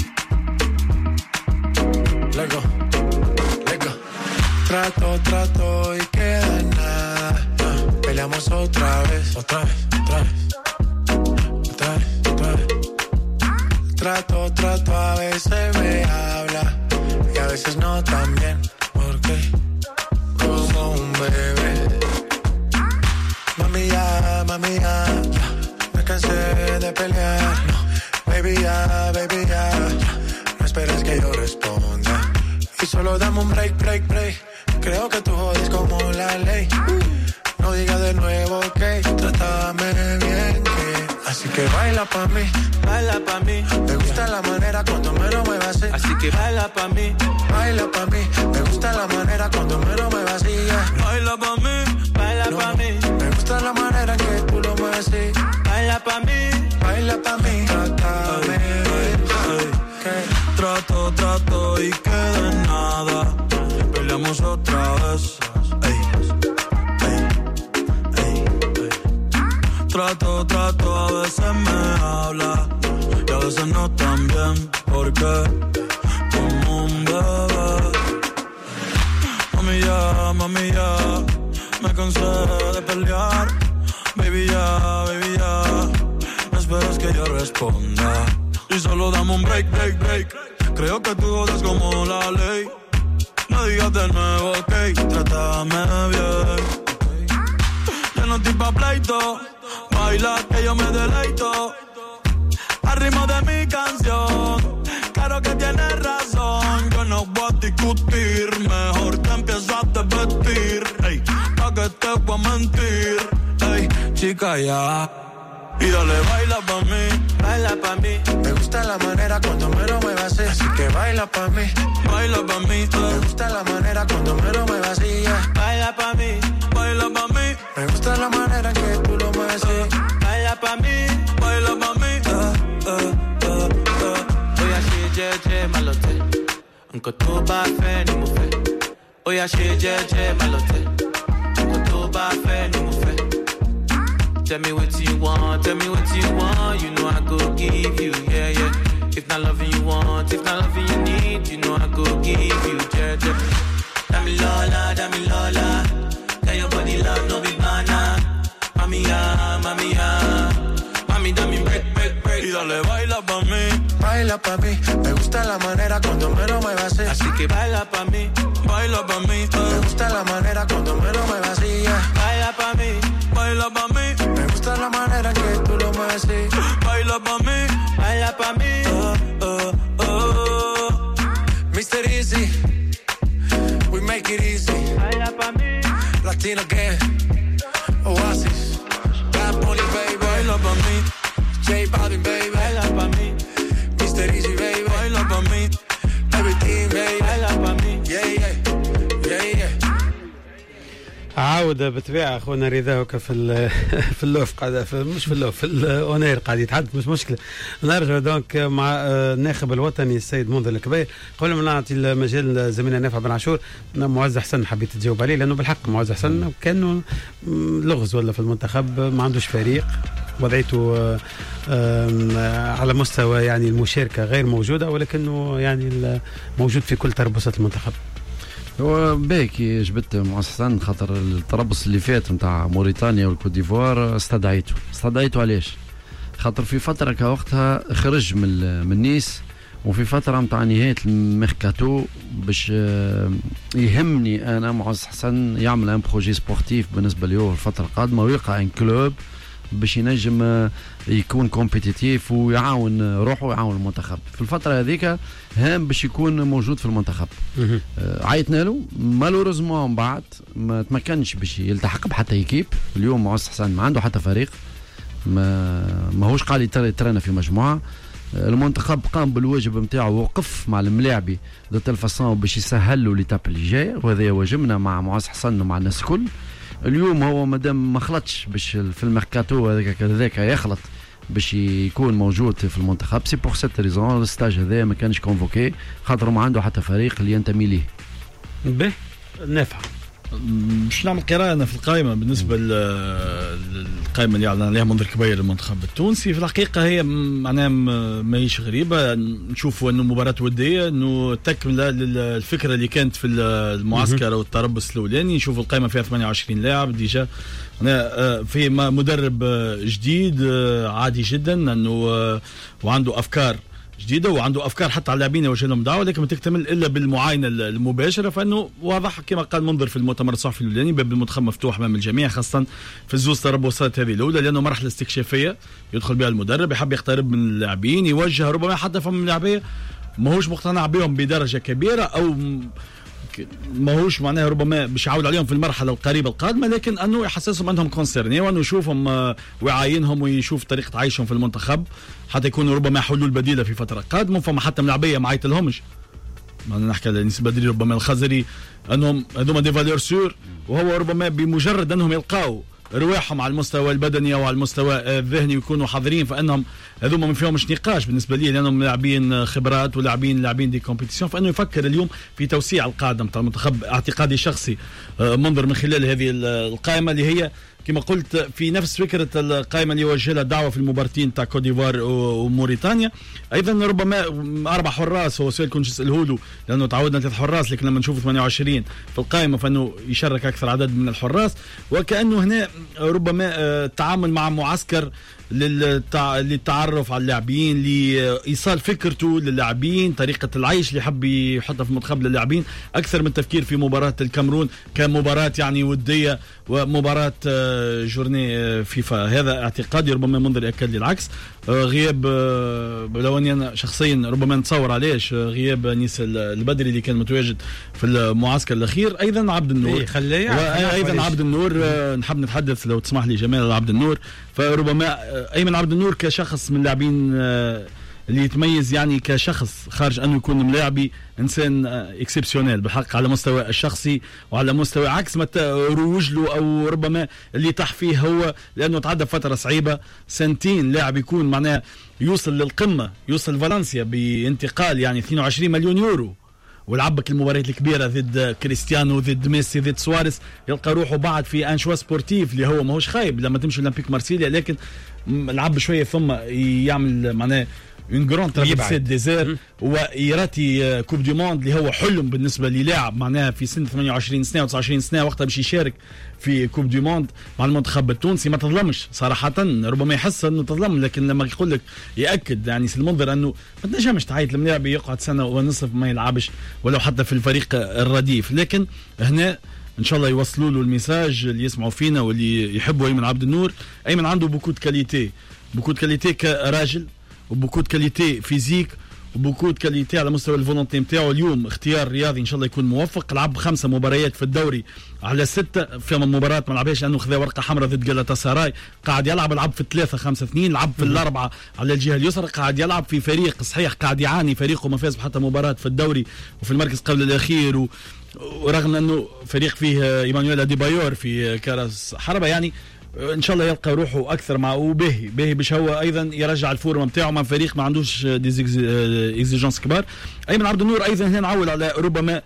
Let go, let go. Trato, trato y queda nada. Uh, peleamos otra vez, otra vez, otra vez, otra vez, otra vez. Trato, trato, a veces me habla y a veces no tan bien. Porque como un bebé. Mami ya, mami ya. Cansé de pelear, no, baby ya, baby ya, no esperes que yo responda y solo dame un break, break, break. Creo que tú jodes como la ley. No digas de nuevo, ok, trátame bien, yeah. Así que baila pa' mí, baila pa' mí. Me gusta la manera cuando me lo muevas así. Así que baila pa' mí, baila pa' mí. Me gusta la manera cuando me lo muevas así, yeah. Baila pa' mí, baila no, pa' mí. Me gusta la manera en que tú lo mueves así. Baila pa' mí, baila pa' mí. Trátame bien, okay. Trato, trato y queda en nada. Peleamos otra vez. Ey, ey, ey, ey. Trato, trato, a veces me habla y a veces no tan bien. Porque como un bebé. Mami ya, mami ya, me cansé de pelear. Baby ya, baby ya, no esperes que yo responda y solo dame un break, break, break. Creo que tú jodes como la ley. No digas de nuevo, ok, trátame bien, okay. Yo no estoy pa' pleito, baila que yo me deleito al ritmo de mi canción. Claro que tienes razón, yo no voy a discutir. Mejor te empiezo a vestir, ey, pa' que te voy a mentir. Ey, chica ya, y dale baila pa' mí, baila pa' mí. Me gusta la manera cuando me lo muevas así, así que baila pa' mí, baila pa' mí. Eh. Me gusta la manera cuando me lo muevas así, yeah. Baila pa' mí, baila pa' mí. Me gusta la manera en que tú lo mueves así, eh. Baila pa' mí, baila pa' mí. Eh, eh, eh, eh. Voy así, je, je, malote. Aunque tú vas fe ni mufe. Oh yeah, she jeje malote. Koto ba fe ni mo fe. Tell me what you want, tell me what you want. You know I go give you, yeah, yeah. If not loving you want, if not loving you need, you know I go give you, jeje. Dami Lola, Dami Lola. Tell your body love, no be banana. Mami ya, mami ya. Mami, dame break, break, break. Y dale, baila pa' mí. Baila pa' mí. Me gusta la manera cuando me lo muevas así. Así que baila pa' mí, baila pa' mí. Uh. Me gusta la manera cuando me lo muevas así. Yeah. Baila pa' mí, baila pa' mí. Me gusta la manera que tú lo mueves así. Baila pa' mí, baila pa' mí. Uh, uh, uh. mister Easy, we make it easy. Baila pa' mí. Latino gang, Oasis, Bad Bunny baby. Baila pa' mí. J Balvin baby. Baila pa' mí. mister Easy baby. Baila pa' mí. Everything baby. Baila pa' mí. Yeah yeah yeah yeah. عاودة بالطبيعة أخونا رضا وكا في في اللوف قاعد في مش في اللوف في الأونير قاعد يتحدث مش مشكلة. نرجع دونك مع الناخب الوطني السيد منذر الكبير. قبل ما نعطي المجال زميلنا نافع بن عاشور معز حسن حبيت تجاوب عليه لأنه بالحق معز حسن كأنه لغز ولا في المنتخب ما عندوش فريق وضعيته على مستوى يعني المشاركة غير موجودة ولكنه يعني موجود في كل تربصات المنتخب. هو باكي جبت مؤسسا خاطر التربص اللي فات نتاع موريتانيا والكوت ديفوار استدعيته استدعيته علاش خاطر في فتره كوقتها خرج من من نيس وفي فتره نتاع نهايه الميركاتو باش يهمني انا معز حسن يعمل ان بروجي سبورتيف بالنسبه له الفتره القادمه ويلقى ان كلوب باش ينجم يكون كومبيتيتيف ويعاون روحه ويعاون المنتخب في الفتره هذيك هام باش يكون موجود في المنتخب. عيطنا له مالوريزمون من بعد ما تمكنش باش يلتحق بحتى ايكيب. اليوم معز حسن ما عنده حتى فريق ما ماهوش قاعد يترينا في مجموعه. المنتخب قام بالواجب نتاعو ووقف مع الملاعبي دو تيل فاسون باش يسهل له ليتاب اللي جايه وهذا واجبنا مع معز حسن ومع الناس الكل. اليوم هو مادام ما خلطش باش في الميركاتو هذاك كذاك يخلط باش يكون موجود في المنتخب سي بور سيت ريزون الستاج هذا ما كانش كونفوكي خاطر ما عنده حتى فريق اللي ينتمي ليه. به نافع باش نعمل قراءة في القائمة بالنسبة للقائمة اللي أعلن عليها منذر كبير المنتخب التونسي. في الحقيقة هي معناها ماهيش غريبة. نشوفوا أنه مباراة ودية أنه تكملة للفكرة اللي كانت في المعسكر أو التربص الأولاني. نشوفوا القائمة فيها ثمانية وعشرين لاعب ديجا في مدرب جديد عادي جدا أنه وعنده أفكار جديده وعنده افكار حتى على اللاعبين وجه لهم دعوه لكن ما تكتمل الا بالمعاينه المباشره. فانه واضح كما قال منذر في المؤتمر الصحفي الاولاني باب المنتخب مفتوح امام الجميع خاصه في الزوز تربصات هذه الاولى لانه مرحله استكشافيه يدخل بها المدرب يحب يقترب من اللاعبين يوجه ربما حتى فم اللاعبيه ماهوش مقتنع بهم بدرجه كبيره او ماهوش معناها ربما باش يعاود عليهم في المرحله القريبه القادمه لكن انه يحسسهم انهم كونسيرني وانه يشوفهم ويعاينهم ويشوف طريقه عيشهم في المنتخب حتى يكونوا ربما حلول بديله في فتره قادمه. فما حتى ملاعبيه ما عيطلهمش ما نحكي على نسبة بدري ربما الخزري انهم هذوما دي فالور سور وهو ربما بمجرد انهم يلقاو رواحهم على المستوى البدني او على المستوى الذهني ويكونوا حاضرين فانهم هذوما ما فيهمش نقاش بالنسبه لي لانهم لاعبين خبرات ولاعبين لاعبين دي كومبيتيسيون. فانه يفكر اليوم في توسيع القادم تاع المنتخب اعتقادي شخصي منظر من خلال هذه القائمه اللي هي كما قلت في نفس فكره القائمه اللي وجه لها دعوه في المباراتين تاع كوت ديفوار وموريتانيا. ايضا ربما اربع حراس هو سؤال كنت اساله له لانه تعودنا ثلاث حراس لكن لما نشوف ثمانية وعشرين في القائمه فانه يشارك اكثر عدد من الحراس وكانه هنا ربما التعامل مع معسكر للتعرف على اللاعبين لايصال فكرته للاعبين طريقه العيش اللي حب يحطها في المنتخب للاعبين اكثر من التفكير في مباراه الكاميرون كمباراه يعني وديه ومباراه جورني فيفا. هذا اعتقادي ربما منذر ياكد لي العكس. غياب لو اني انا شخصيا ربما نتصور عليش غياب نيس البدري اللي كان متواجد في المعسكر الاخير ايضا عبد النور ايضا عبد النور نحب نتحدث لو تسمح لي جمال عبد النور. فربما ايمن عبد النور كشخص من اللاعبين اللي يتميز يعني كشخص خارج انه يكون ملاعبي انسان اكسبسيونيل بالحق على مستوى الشخصي وعلى مستوى عكس ما روج له او ربما اللي طاح فيه هو لانه تعدى فتره صعيبه سنتين لاعب يكون معناه يوصل للقمه يوصل فالنسيا بانتقال يعني اثنين وعشرين مليون يورو ولعبك المباريات الكبيره ضد كريستيانو ضد ميسي ضد سواريز، يلقى روحه بعد في ان شوا سبورتيف اللي هو ماهوش خايب لما تمشي اولمبيك مارسيليا، لكن لعب شويه ثم يعمل معناه اون جراند ترافيسي ديزير ويراتي كوب دي موند اللي هو حلم بالنسبه للاعب معناها في سن ثمانية وعشرين سنه و تسعة وعشرين سنه وقتها باش يشارك في كوب دي موند مع المنتخب التونسي. ما تظلمش صراحه، ربما يحس انه تظلم، لكن لما يقول لك ياكد يعني سي المنظر انه ما تنجمش تعيط للاعب يقعد سنه ونصف ما يلعبش ولو حتى في الفريق الرديف. لكن هنا ان شاء الله يوصلوا له الميساج اللي يسمعوا فينا واللي يحبوا ايمن عبد النور. ايمن عنده بوكو دو كاليتي، بوكو دو كاليتي كراجل، وبوكو دو كاليتي فيزيك، وبوكو دو كاليتي على مستوى الفولونتي نتاعو. اليوم اختيار رياضي ان شاء الله يكون موفق. لعب خمسه مباريات في الدوري على سته، في مباراه ما لعبهاش لانه خذا ورقه حمراء ضد جالاتا سراي، قاعد يلعب. لعب في الثلاثه خمسة اثنين، لعب في الاربعه على الجهه اليسرى، قاعد يلعب في فريق صحيح قاعد يعاني، فريقه ما فاز حتى مباراه في الدوري وفي المركز قبل الاخير، و ورغم انه فريق فيه ايمانويل اديبايور في كاس حربه، يعني ان شاء الله يلقى روحه اكثر مع وباهي باهي باش هو ايضا يرجع الفورمه نتاعو مع فريق ما عندوش اكزيجونس كبار. ايمن عبد النور ايضا هنا نعول على ربما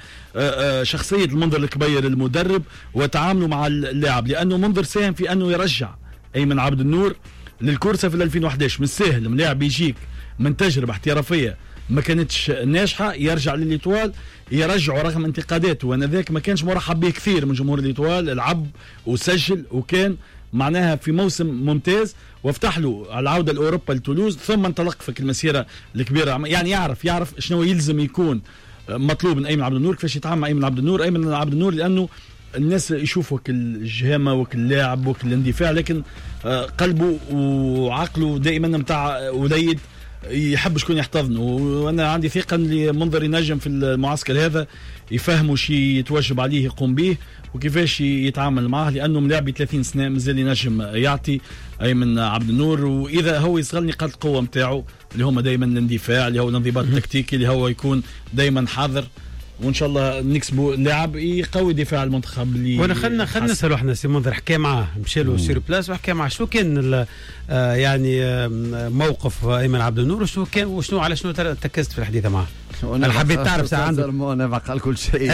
شخصيه المنظر الكبير المدرب وتعامله مع اللاعب، لانه منظر ساهم في انه يرجع ايمن عبد النور للكورسه في ألفين وأحد عشر. مش سهل ملاعب يجيك من تجربه احترافيه ما كانتش ناجحه يرجع للإيطوال يرجعه رغم انتقاداته، وانا ذاك ما كانش مرحب به كثير من جمهور الإيطوال. لعب وسجل وكان معناها في موسم ممتاز وافتح له العوده لاوروبا لتولوز، ثم انطلق في المسيره الكبيره. يعني يعرف يعرف شنو يلزم يكون مطلوب من ايمن عبد النور، كيفاش يتعامل مع ايمن عبد النور. ايمن عبد النور لانه الناس يشوفوا الجهامه واللاعب والاندفاع، لكن قلبه وعقله دائما نتاع وليد يحب شكون يحتضنه. وانا عندي ثقه ان منظر ينجم في المعسكر هذا يفهموا شيء يتوجب عليه يقوم به وكيفاش يتعامل معه، لانه ملاعب ثلاثين سنه مازال ينجم يعطي ايمن عبد النور. واذا هو يصغر نقاط القوه نتاعو اللي هما دائما الاندفاع، اللي هو الانضباط التكتيكي، اللي هو يكون دائما حاضر، وان شاء الله نكسبوا لاعب يقوي دفاع المنتخب. اللي وانا خلنا خلنا نسالوا احنا سي منظر حكى معاه، مشى له سير بلاس وحكى معاه شو كان آه يعني آه موقف ايمن عبد النور، وشو كان وشنو على شنو تركزت في الحديث معاه. انا حبيت تعرف ساعه عنده انا قال كل شيء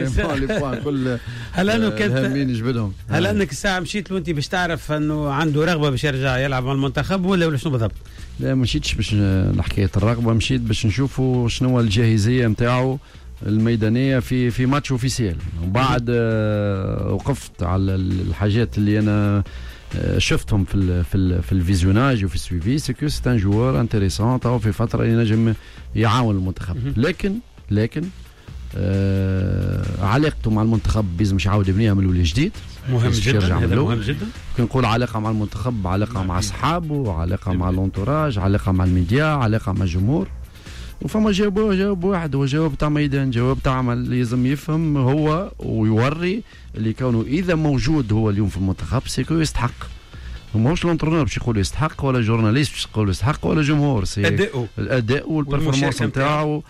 كل هل انه كنت هامين جبدهم، هل انك الساعه مشيت له انت باش تعرف انه عنده رغبه باش يرجع يلعب مع المنتخب ولا ولا شنو بالضبط؟ لا مشيتش باش حكايه الرغبه، مشيت باش نشوفوا شنو الجاهزيه نتاعو الميدانيه في في ماتش اوفيسيال. وبعد آه وقفت على الحاجات اللي انا آه شفتهم في ال في ال في الفيزيوناج وفي السويفي، سكو سي ان جوار انتريسون او في فتره ينجم يعاون المنتخب. لكن لكن آه علاقته مع المنتخب بيز مش عاود يبنيها من الاول جديد، مهم جدا مهم جدا. كنقول علاقه مع المنتخب، علاقه مع اصحابه، علاقه مع الانتوراج، علاقه مع الميديا، علاقه مع الجمهور. وفما جاوبوا جاوب واحد، هو جواب تاع ميدان، جواب تاع عمل. لازم يفهم هو ويوري اللي كونه اذا موجود هو اليوم في المنتخب سيكو يستحق. ماهوش الانترونور باش يقول يستحق، ولا جورناليست باش يقول يستحق، ولا جمهور. سي اداؤه الاداء والبرفورمانس نتاعو،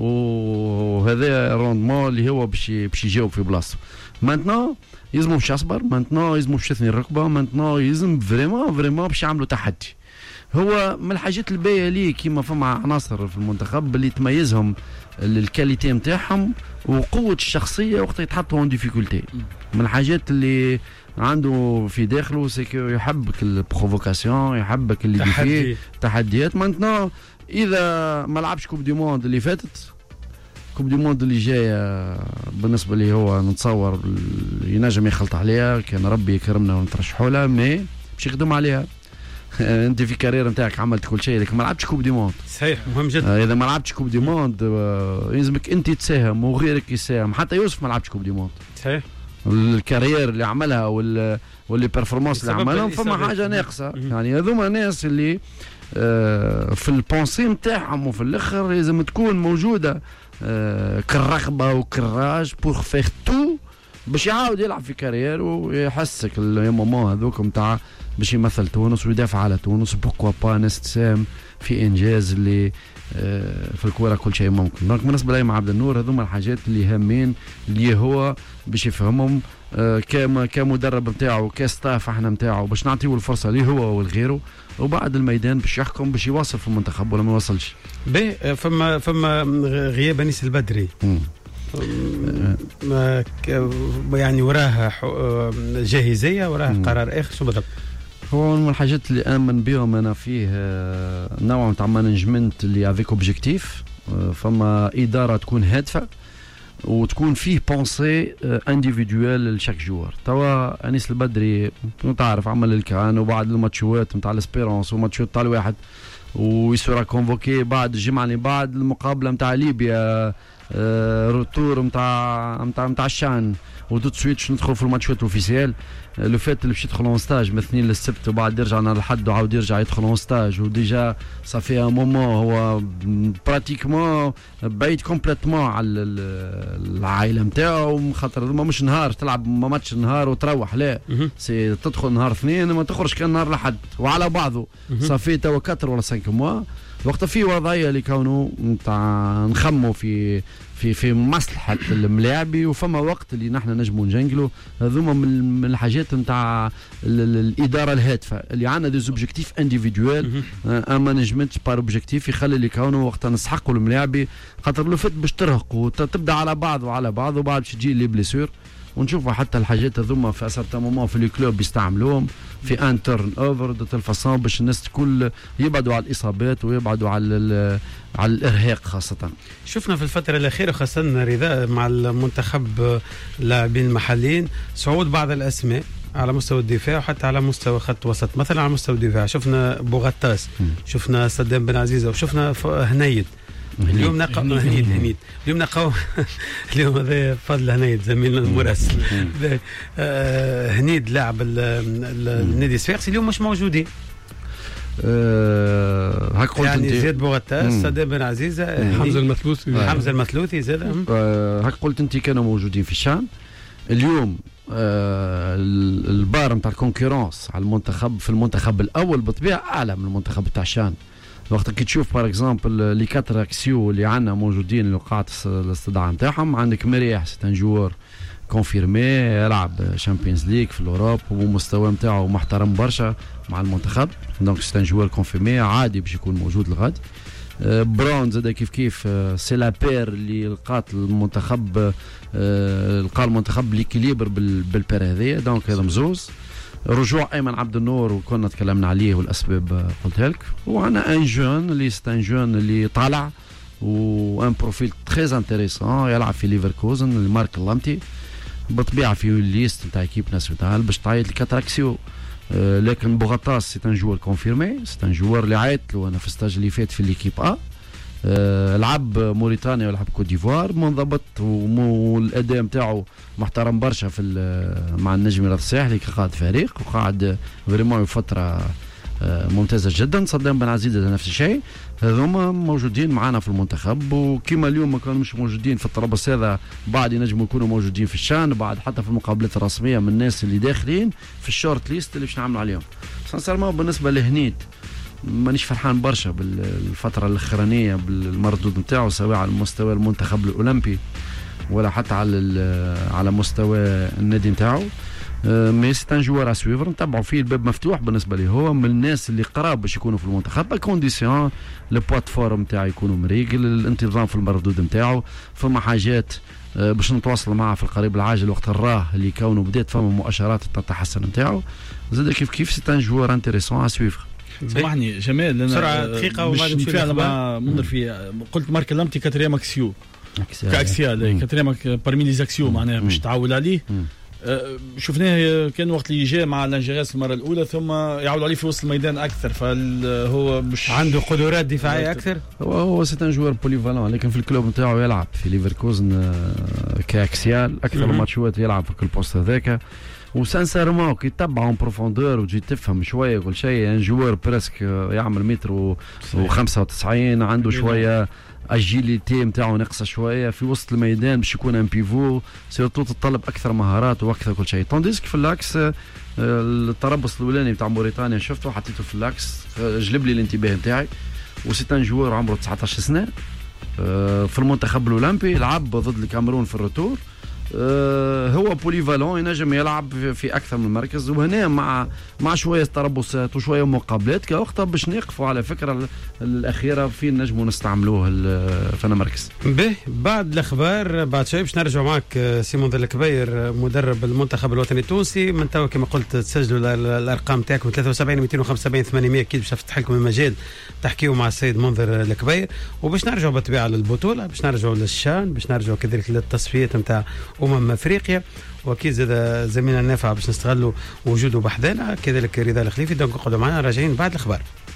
وهذا الروندمون اللي هو باش باش يجاوب في بلاصته. مانتنا يلزم باش يصبر، مانتنا يلزم باش يثني الركبه، مانتنا يلزم فريمون فريمون باش يعملوا تحدي. هو من الحاجات الباهيه ليه كيما فما عناصر في المنتخب اللي تميزهم الكاليتي نتاعهم وقوه الشخصيه وقت يتحطوا اون ديفيكولتي. من الحاجات اللي عنده في داخله سيكو يحبك البروفوكاسيون، يحبك اللي فيه تحديات. مانتنا اذا ما لعبش كوب دي موند اللي فاتت، كوب دي موند اللي جايه بالنسبه لي هو نتصور ينجم يخلط عليها، كان ربي يكرمنا ونترشحوا لها، مي باش يخدم عليها. انت في كارير نتاعك عملت كل شيء لكن ما لعبتش كوب دي موند. صحيح مهم جدا. اذا ما لعبتش كوب دي موند يلزمك انت تساهم وغيرك يساهم. حتى يوسف ما لعبش كوب دي موند. صحيح. الكارير اللي عملها وال واللي بيرفورمانس اللي عملهم فما حاجه ناقصه. يعني هذوما ناس اللي آه في البونسي نتاعهم وفي الاخر لازم تكون موجوده آه كالرغبه وكالراج بور فيغ تو باش يعاود يلعب في كارير ويحسك المومون هذوك نتاع باش يمثل تونس ويدافع على تونس. بوكوا با ناس تساهم في انجاز اللي في الكوره كل شيء ممكن. دونك بالنسبه لي مع عبد النور هذوما الحاجات اللي هامين اللي هو باش يفهمهم كما كمدرب نتاعو كستاف احنا نتاعو باش نعطيو الفرصه ليه هو والغيره، وبعد الميدان باش يحكم باش يواصل في المنتخب ولا ما يوصلش. باهي فما فما غياب انيس البدري. يعني وراها جاهزيه وراها قرار اخر شو بالضبط؟ هو من الحاجات اللي امن بهم انا فيه نوع تاع مانجمنت اللي افيك اوبجيكتيف، فما اداره تكون هادفه وتكون فيه بونسي انديفيدوال لشاك جوار. توا انيس البدري تعرف عمل الكان وبعد الماتشوات نتاع الاسبيرونس وماتشوات تاع الواحد ويسورا كونفوكي بعد الجمعه اللي بعد المقابله نتاع ليبيا روتور نتاع نتاع نتاع الشان ودوت سويت ندخل في الماتشات اوفيسيال. لو فات اللي باش يدخل اون ستاج من الاثنين للسبت وبعد يرجع نهار الحد وعاود يرجع يدخل اون ستاج وديجا صافي ان مومون هو براتيكمون بعيد كومبليتمون على العائله نتاعو، خاطر ما مش نهار تلعب ماتش نهار وتروح، لا سي تدخل نهار اثنين ما تخرج كان نهار الحد وعلى بعضه صافي توا أربعة ولا خمسة موا. وقت في وضعيه اللي كانوا نتاع نخموا في في في مصلحه الملاعبي وفما وقت اللي نحن نجموا نجنقلوا. هذوما من الحاجات نتاع الاداره الهادفه اللي عندنا دي زوبجيكتيف انديفيدوال ان مانجمنت بار اوبجيكتيف يخلي اللي كانوا وقت نسحقوا الملاعبي، خاطر لو فات باش ترهقوا تبدا على بعض وعلى بعض وبعد باش تجي لي بليسور. ونشوفوا حتى الحاجات هذوما في اسرتا مومون في الكلوب يستعملوهم في ان تيرن اوفر دو تل فاسون باش الناس الكل يبعدوا على الاصابات ويبعدوا على على الارهاق. خاصه شفنا في الفتره الاخيره خاصه رضا مع المنتخب اللاعبين المحليين صعود بعض الاسماء على مستوى الدفاع وحتى على مستوى خط وسط. مثلا على مستوى الدفاع شفنا بوغطاس، شفنا صدام بن عزيزه وشفنا هنيد. اليوم نقا هنيد هنيد اليوم نقاو اليوم هذا فضل هنيد زميلنا المراسل هنيد لاعب النادي الصفاقسي اليوم مش موجودين. أه هاك قلت يعني زياد بوغطاس، صدام بن عزيزه، حمزه المثلوثي حمزه المثلوثي زاد. أه هاك قلت انت كانوا موجودين في الشام اليوم. أه البار نتاع الكونكورونس على المنتخب في المنتخب الاول بطبيعه اعلى من المنتخب تاع الشام. وقت كي تشوف بار اكزومبل لي كاتر اكسيو اللي عندنا موجودين اللي قاعه الاستدعاء نتاعهم، عندك مريح سيتان جوار كونفيرمي يلعب شامبيونز ليغ في الاوروب ومستوى نتاعو محترم برشا مع المنتخب، دونك سيتان جوار كونفيرمي عادي باش يكون موجود الغد. براون زاد كيف كيف سي لا بير اللي لقات المنتخب لقى المنتخب ليكيليبر بالبير هذيا، دونك هذا مزوز. رجوع ايمن عبد النور وكنا تكلمنا عليه والاسباب قلتها لك. وعندنا ان جون اللي ستان جون اللي طالع وان بروفيل تريز انتريسون يلعب في ليفركوزن اللي مارك اللامتي بطبيعه في الليست نتاع ايكيب ناسيونال باش تعيط لكاتراكسيو. أه لكن بوغطاس سي ان جوار كونفيرمي، سي ان جوار اللي عيطت له انا في الستاج اللي فات في ليكيب ا. أه لعب موريتانيا ولعب كوت ديفوار منضبط والاداء نتاعو محترم برشا في مع النجم رياض الساحلي كقائد فريق وقاعد فريمون فتره أه ممتازه جدا. صدام بن عزيزه نفس الشيء، هذوما موجودين معنا في المنتخب وكما اليوم ما كانوا مش موجودين في التربص هذا بعد ينجموا يكونوا موجودين في الشان بعد حتى في المقابلات الرسميه من الناس اللي داخلين في الشورت ليست اللي باش نعملوا عليهم. سانسيرمون بالنسبه لهنيد مانيش فرحان برشا بالفتره الاخرانيه بالمردود نتاعو سواء على مستوى المنتخب الاولمبي ولا حتى على على مستوى النادي نتاعو. مي سي ان جوار اسويفر نتبعوا فيه الباب مفتوح بالنسبه لي، هو من الناس اللي قراب باش يكونوا في المنتخب بكونديسيون البلاتفورم نتاعو يكونوا مريقل، الانتظام في المردود نتاعو. فما حاجات باش نتواصل معه في القريب العاجل وقت الراه اللي كونه بدات فما مؤشرات التحسن نتاعو. زاد كيف كيف سي ان جوار انتريسون اسويفر. سامحني جمال انا بسرعه دقيقه وما نمشي مع منظر في قلت مارك لامتي كاتريام اكسيو كاكسيال كاتريام بارمي لي زاكسيو معناها باش تعول عليه. أه شفناه كان وقت اللي جاء مع لانجيريس المره الاولى ثم يعود عليه في وسط الميدان اكثر، فهو مش عنده قدرات دفاعيه اكثر. هو هو سي ان جوار بوليفالون لكن في الكلوب نتاعو يلعب في ليفركوزن كاكسيال اكثر ماتشات يلعب في كل بوست هذاك. وسانسيرمون كي تتبعوا بروفوندور وتجي تفهم شويه كل شيء ان جوار بريسك يعمل متر وخمسة وتسعين عنده شويه اجيليتي نتاعو ناقصه شويه في وسط الميدان باش يكون ان بيفو سيرتو تتطلب اكثر مهارات واكثر كل شيء. طونديسك في اللاكس التربص الاولاني بتاع موريتانيا شفته حطيته في اللاكس جلب لي الانتباه نتاعي. وسي ان جوار عمره تسعطاش سنه في المنتخب الاولمبي لعب ضد الكاميرون في الروتور آه هو بوليفالون ينجم يلعب في اكثر من مركز، وهنا مع مع شويه تربصات وشويه مقابلات كوقتها باش نقفوا على فكره الاخيره في نجموا نستعملوه فانا مركز. به بعد الاخبار بعد شوي باش نرجع معك سيمون الكبير مدرب المنتخب الوطني التونسي. من توا كما قلت تسجلوا الارقام تاعكم ثلاثة وسبعين مئتين وخمسة وسبعين ثمانمئة، اكيد باش نفتح لكم المجال تحكيوا مع السيد منذر الكبير، وباش نرجعوا بالطبيعه للبطوله، باش نرجعوا للشان، باش نرجعوا كذلك للتصفيات نتاع امم افريقيا، واكيد زاد زميلنا النافع باش نستغلوا وجوده بحذانا كذلك رضا الخليفي. دونك قعدوا معنا راجعين بعد الاخبار.